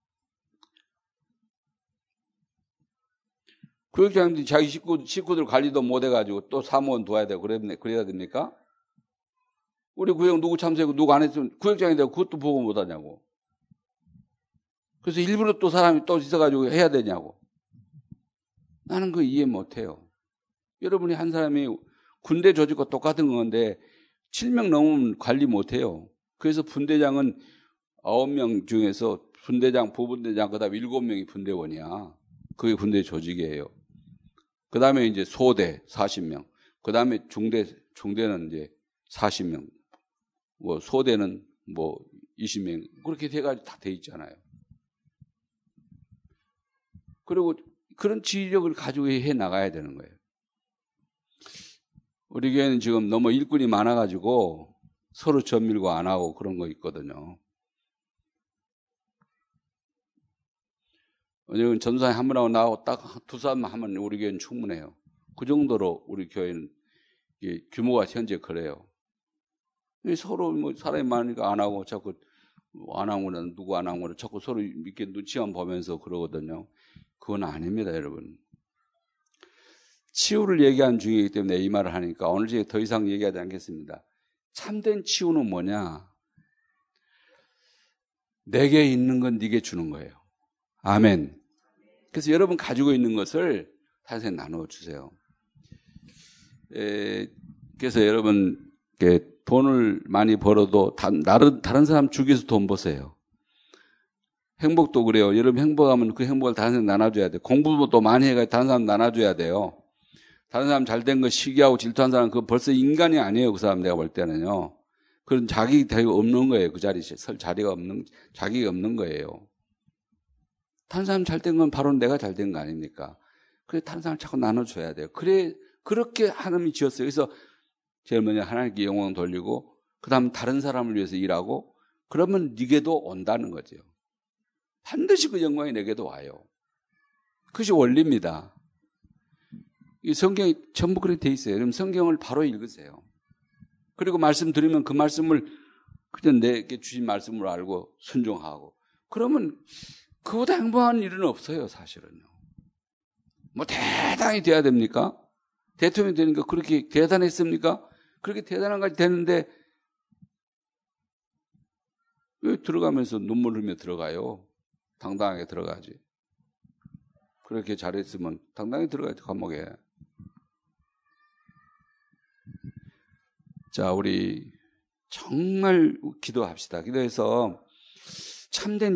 구역장님들이 자기 식구들 관리도 못해가지고 또 사무원 둬야 되고 그래야 됩니까? 우리 구역 누구 참석하고 누구 안 했으면 구역장이 되고 그것도 보고 못하냐고. 그래서 일부러 또 사람이 또 있어가지고 해야 되냐고. 나는 그거 이해 못해요. 여러분이 한 사람이 군대 조직과 똑같은 건데 7명 넘으면 관리 못해요. 그래서 분대장은 9명 중에서 분대장, 부분대장, 그 다음에 7명이 분대원이야. 그게 군대 조직이에요. 그 다음에 이제 소대 40명. 그 다음에 중대는 이제 40명. 뭐 소대는 뭐 20명. 그렇게 돼가지고 다 돼 있잖아요. 그리고 그런 지휘력을 가지고 해 나가야 되는 거예요. 우리 교회는 지금 너무 일꾼이 많아가지고 서로 전밀고 안 하고 그런 거 있거든요. 왜냐면 전도사님 한 분하고 나하고 딱 두 사람만 하면 우리 교회는 충분해요. 그 정도로 우리 교회는 규모가 현재 그래요. 서로 뭐 사람이 많으니까 안 하고 자꾸 안 하고는 누구 안 하고는 자꾸 서로 이렇게 눈치만 보면서 그러거든요. 그건 아닙니다, 여러분. 치유를 얘기한 중이기 때문에 이 말을 하니까 오늘 중에 더 이상 얘기하지 않겠습니다. 참된 치유는 뭐냐? 내게 있는 건 네게 주는 거예요. 아멘. 그래서 여러분 가지고 있는 것을 타인에게 나누어 주세요. 그래서 여러분 돈을 많이 벌어도 다른 사람 죽여서 돈 버세요. 행복도 그래요. 여러분 행복하면 그 행복을 다른 사람 나눠줘야 돼요. 공부도 많이 해가지고 다른 사람 나눠줘야 돼요. 다른 사람 잘된 거 시기하고 질투한 사람 그거 벌써 인간이 아니에요. 그 사람 내가 볼 때는요. 그런 자기가 없는 거예요. 그 자리에 설 자리가 없는 자기가 없는 거예요. 다른 사람 잘된 건 바로 내가 잘된 거 아닙니까? 그래 다른 사람 자꾸 나눠줘야 돼요. 그래 그렇게 하나님이 지었어요. 그래서 제일 먼저 하나님께 영광 돌리고 그다음 다른 사람을 위해서 일하고 그러면 네게도 온다는 거죠. 반드시 그 영광이 내게도 와요. 그것이 원리입니다. 이 성경이 전부 그렇게 돼 있어요. 그럼 성경을 바로 읽으세요. 그리고 말씀 드리면 그 말씀을 그냥 내게 주신 말씀을 알고 순종하고 그러면 그보다 행복한 일은 없어요. 사실은요. 뭐 대단히 돼야 됩니까? 대통령이 되니까 그렇게 대단했습니까? 그렇게 대단한 까지 되는데 왜 들어가면서 눈물 흘리며 들어가요? 당당하게 들어가지. 그렇게 잘했으면 당당히 들어가야지 감옥에. 자, 우리 정말 기도합시다. 기도해서 참된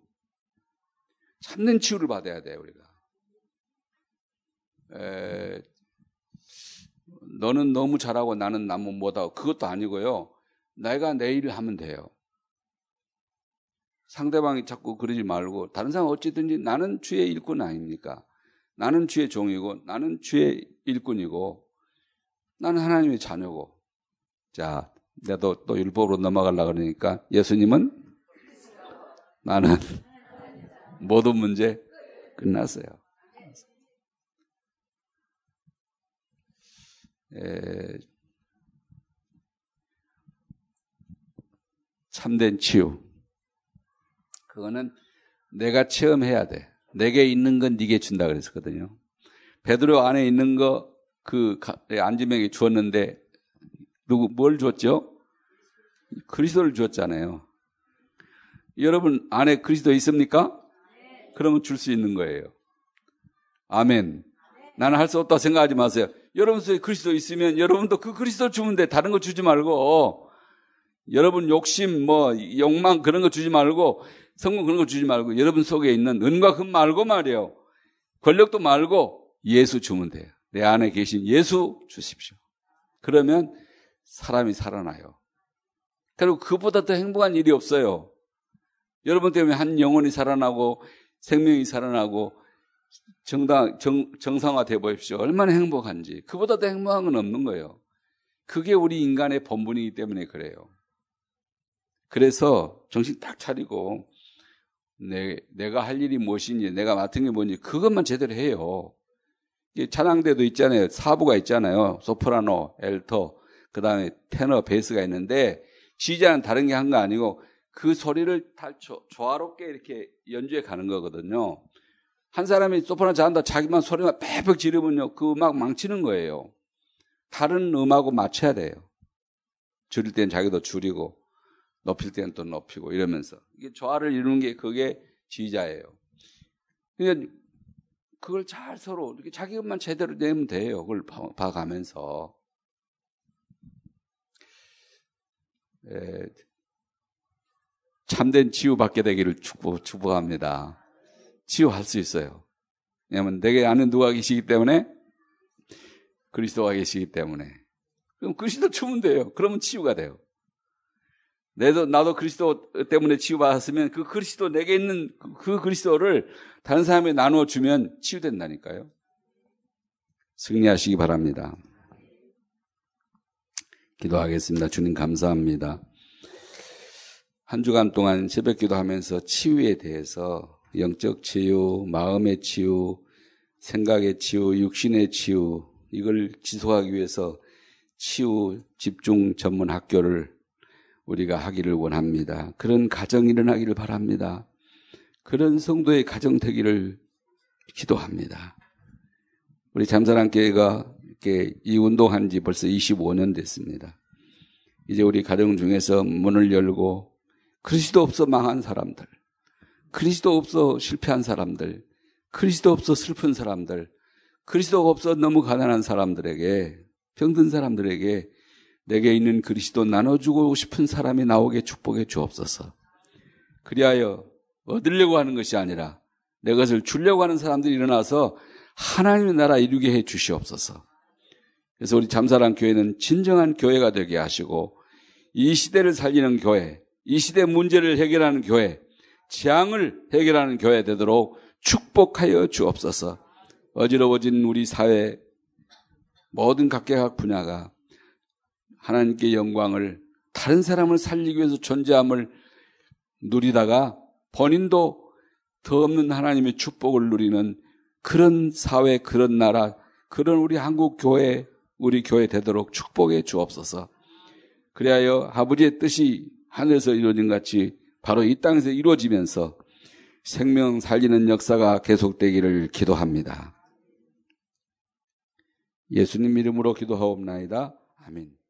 치유를 받아야 돼요, 우리가. 너는 너무 잘하고 나는 너무 못하고 그것도 아니고요. 내가 내 일을 하면 돼요. 상대방이 자꾸 그러지 말고 다른 사람 어찌든지 나는 주의 일꾼 아닙니까? 나는 주의 종이고 나는 주의 일꾼이고 나는 하나님의 자녀고. 자, 내가 또 율법으로 넘어가려고 그러니까 예수님은 나는 모든 문제 끝났어요. 참된 치유. 그거는 내가 체험해야 돼. 내게 있는 건 네게 준다 그랬었거든요. 베드로 안에 있는 거 그 안지명이 주었는데 뭘 줬죠? 그리스도를 주었잖아요. 여러분 안에 그리스도 있습니까? 그러면 줄 수 있는 거예요. 아멘. 나는 할 수 없다고 생각하지 마세요. 여러분 속에 그리스도 있으면 여러분도 그 그리스도를 주면 돼. 다른 거 주지 말고 여러분 욕심 욕망 그런 거 주지 말고 성공 그런 거 주지 말고 여러분 속에 있는 은과 금 말고 말이에요. 권력도 말고 예수 주면 돼요. 내 안에 계신 예수 주십시오. 그러면 사람이 살아나요. 그리고 그보다 더 행복한 일이 없어요. 여러분 때문에 한 영혼이 살아나고 생명이 살아나고 정상화돼 보십시오. 얼마나 행복한지. 그보다 더 행복한 건 없는 거예요. 그게 우리 인간의 본분이기 때문에 그래요. 그래서 정신 딱 차리고 내가 할 일이 무엇인지 내가 맡은 게 뭔지 그것만 제대로 해요. 찬양대도 있잖아요. 사부가 있잖아요. 소프라노, 엘토, 그 다음에 테너, 베이스가 있는데 지휘자는 다른 게 한 거 아니고 그 소리를 다 조화롭게 이렇게 연주해 가는 거거든요. 한 사람이 소프라노 잘한다 자기만 소리만 빽빽 지르면요. 그 음악 망치는 거예요. 다른 음악하고 맞춰야 돼요. 줄일 땐 자기도 줄이고 높일 때는 또 높이고 이러면서 이게 조화를 이루는 게 그게 지휘자예요. 그러니까 그걸 잘 서로 이렇게 자기 것만 제대로 내면 돼요. 그걸 봐가면서 참된 치유받게 되기를 축복합니다. 치유할 수 있어요. 왜냐하면 내게 안에 누가 계시기 때문에 그리스도가 계시기 때문에 그럼 그리스도 주면 돼요. 그러면 치유가 돼요. 나도 그리스도 때문에 치유받았으면 그 그리스도 내게 있는 그 그리스도를 다른 사람에게 나누어 주면 치유된다니까요. 승리하시기 바랍니다. 기도하겠습니다. 주님 감사합니다. 한 주간 동안 새벽 기도하면서 치유에 대해서 영적 치유, 마음의 치유, 생각의 치유, 육신의 치유 이걸 지속하기 위해서 치유 집중 전문 학교를 우리가 하기를 원합니다. 그런 가정이 일어나기를 바랍니다. 그런 성도의 가정 되기를 기도합니다. 우리 잠사랑교회가 이렇게 이 운동한 지 벌써 25년 됐습니다. 이제 우리 가정 중에서 문을 열고 그리스도 없어 망한 사람들, 그리스도 없어 실패한 사람들, 그리스도 없어 슬픈 사람들, 그리스도가 없어 너무 가난한 사람들에게 병든 사람들에게 내게 있는 그리스도 나눠주고 싶은 사람이 나오게 축복해 주옵소서. 그리하여 얻으려고 하는 것이 아니라 내 것을 주려고 하는 사람들이 일어나서 하나님의 나라 이루게 해 주시옵소서. 그래서 우리 잠사랑 교회는 진정한 교회가 되게 하시고 이 시대를 살리는 교회, 이 시대 문제를 해결하는 교회, 재앙을 해결하는 교회 되도록 축복하여 주옵소서. 어지러워진 우리 사회 모든 각계각 분야가 하나님께 영광을, 다른 사람을 살리기 위해서 존재함을 누리다가 본인도 더 없는 하나님의 축복을 누리는 그런 사회, 그런 나라, 그런 우리 한국 교회, 우리 교회 되도록 축복해 주옵소서. 그리하여 아버지의 뜻이 하늘에서 이루어진 같이 바로 이 땅에서 이루어지면서 생명 살리는 역사가 계속되기를 기도합니다. 예수님 이름으로 기도하옵나이다. 아멘.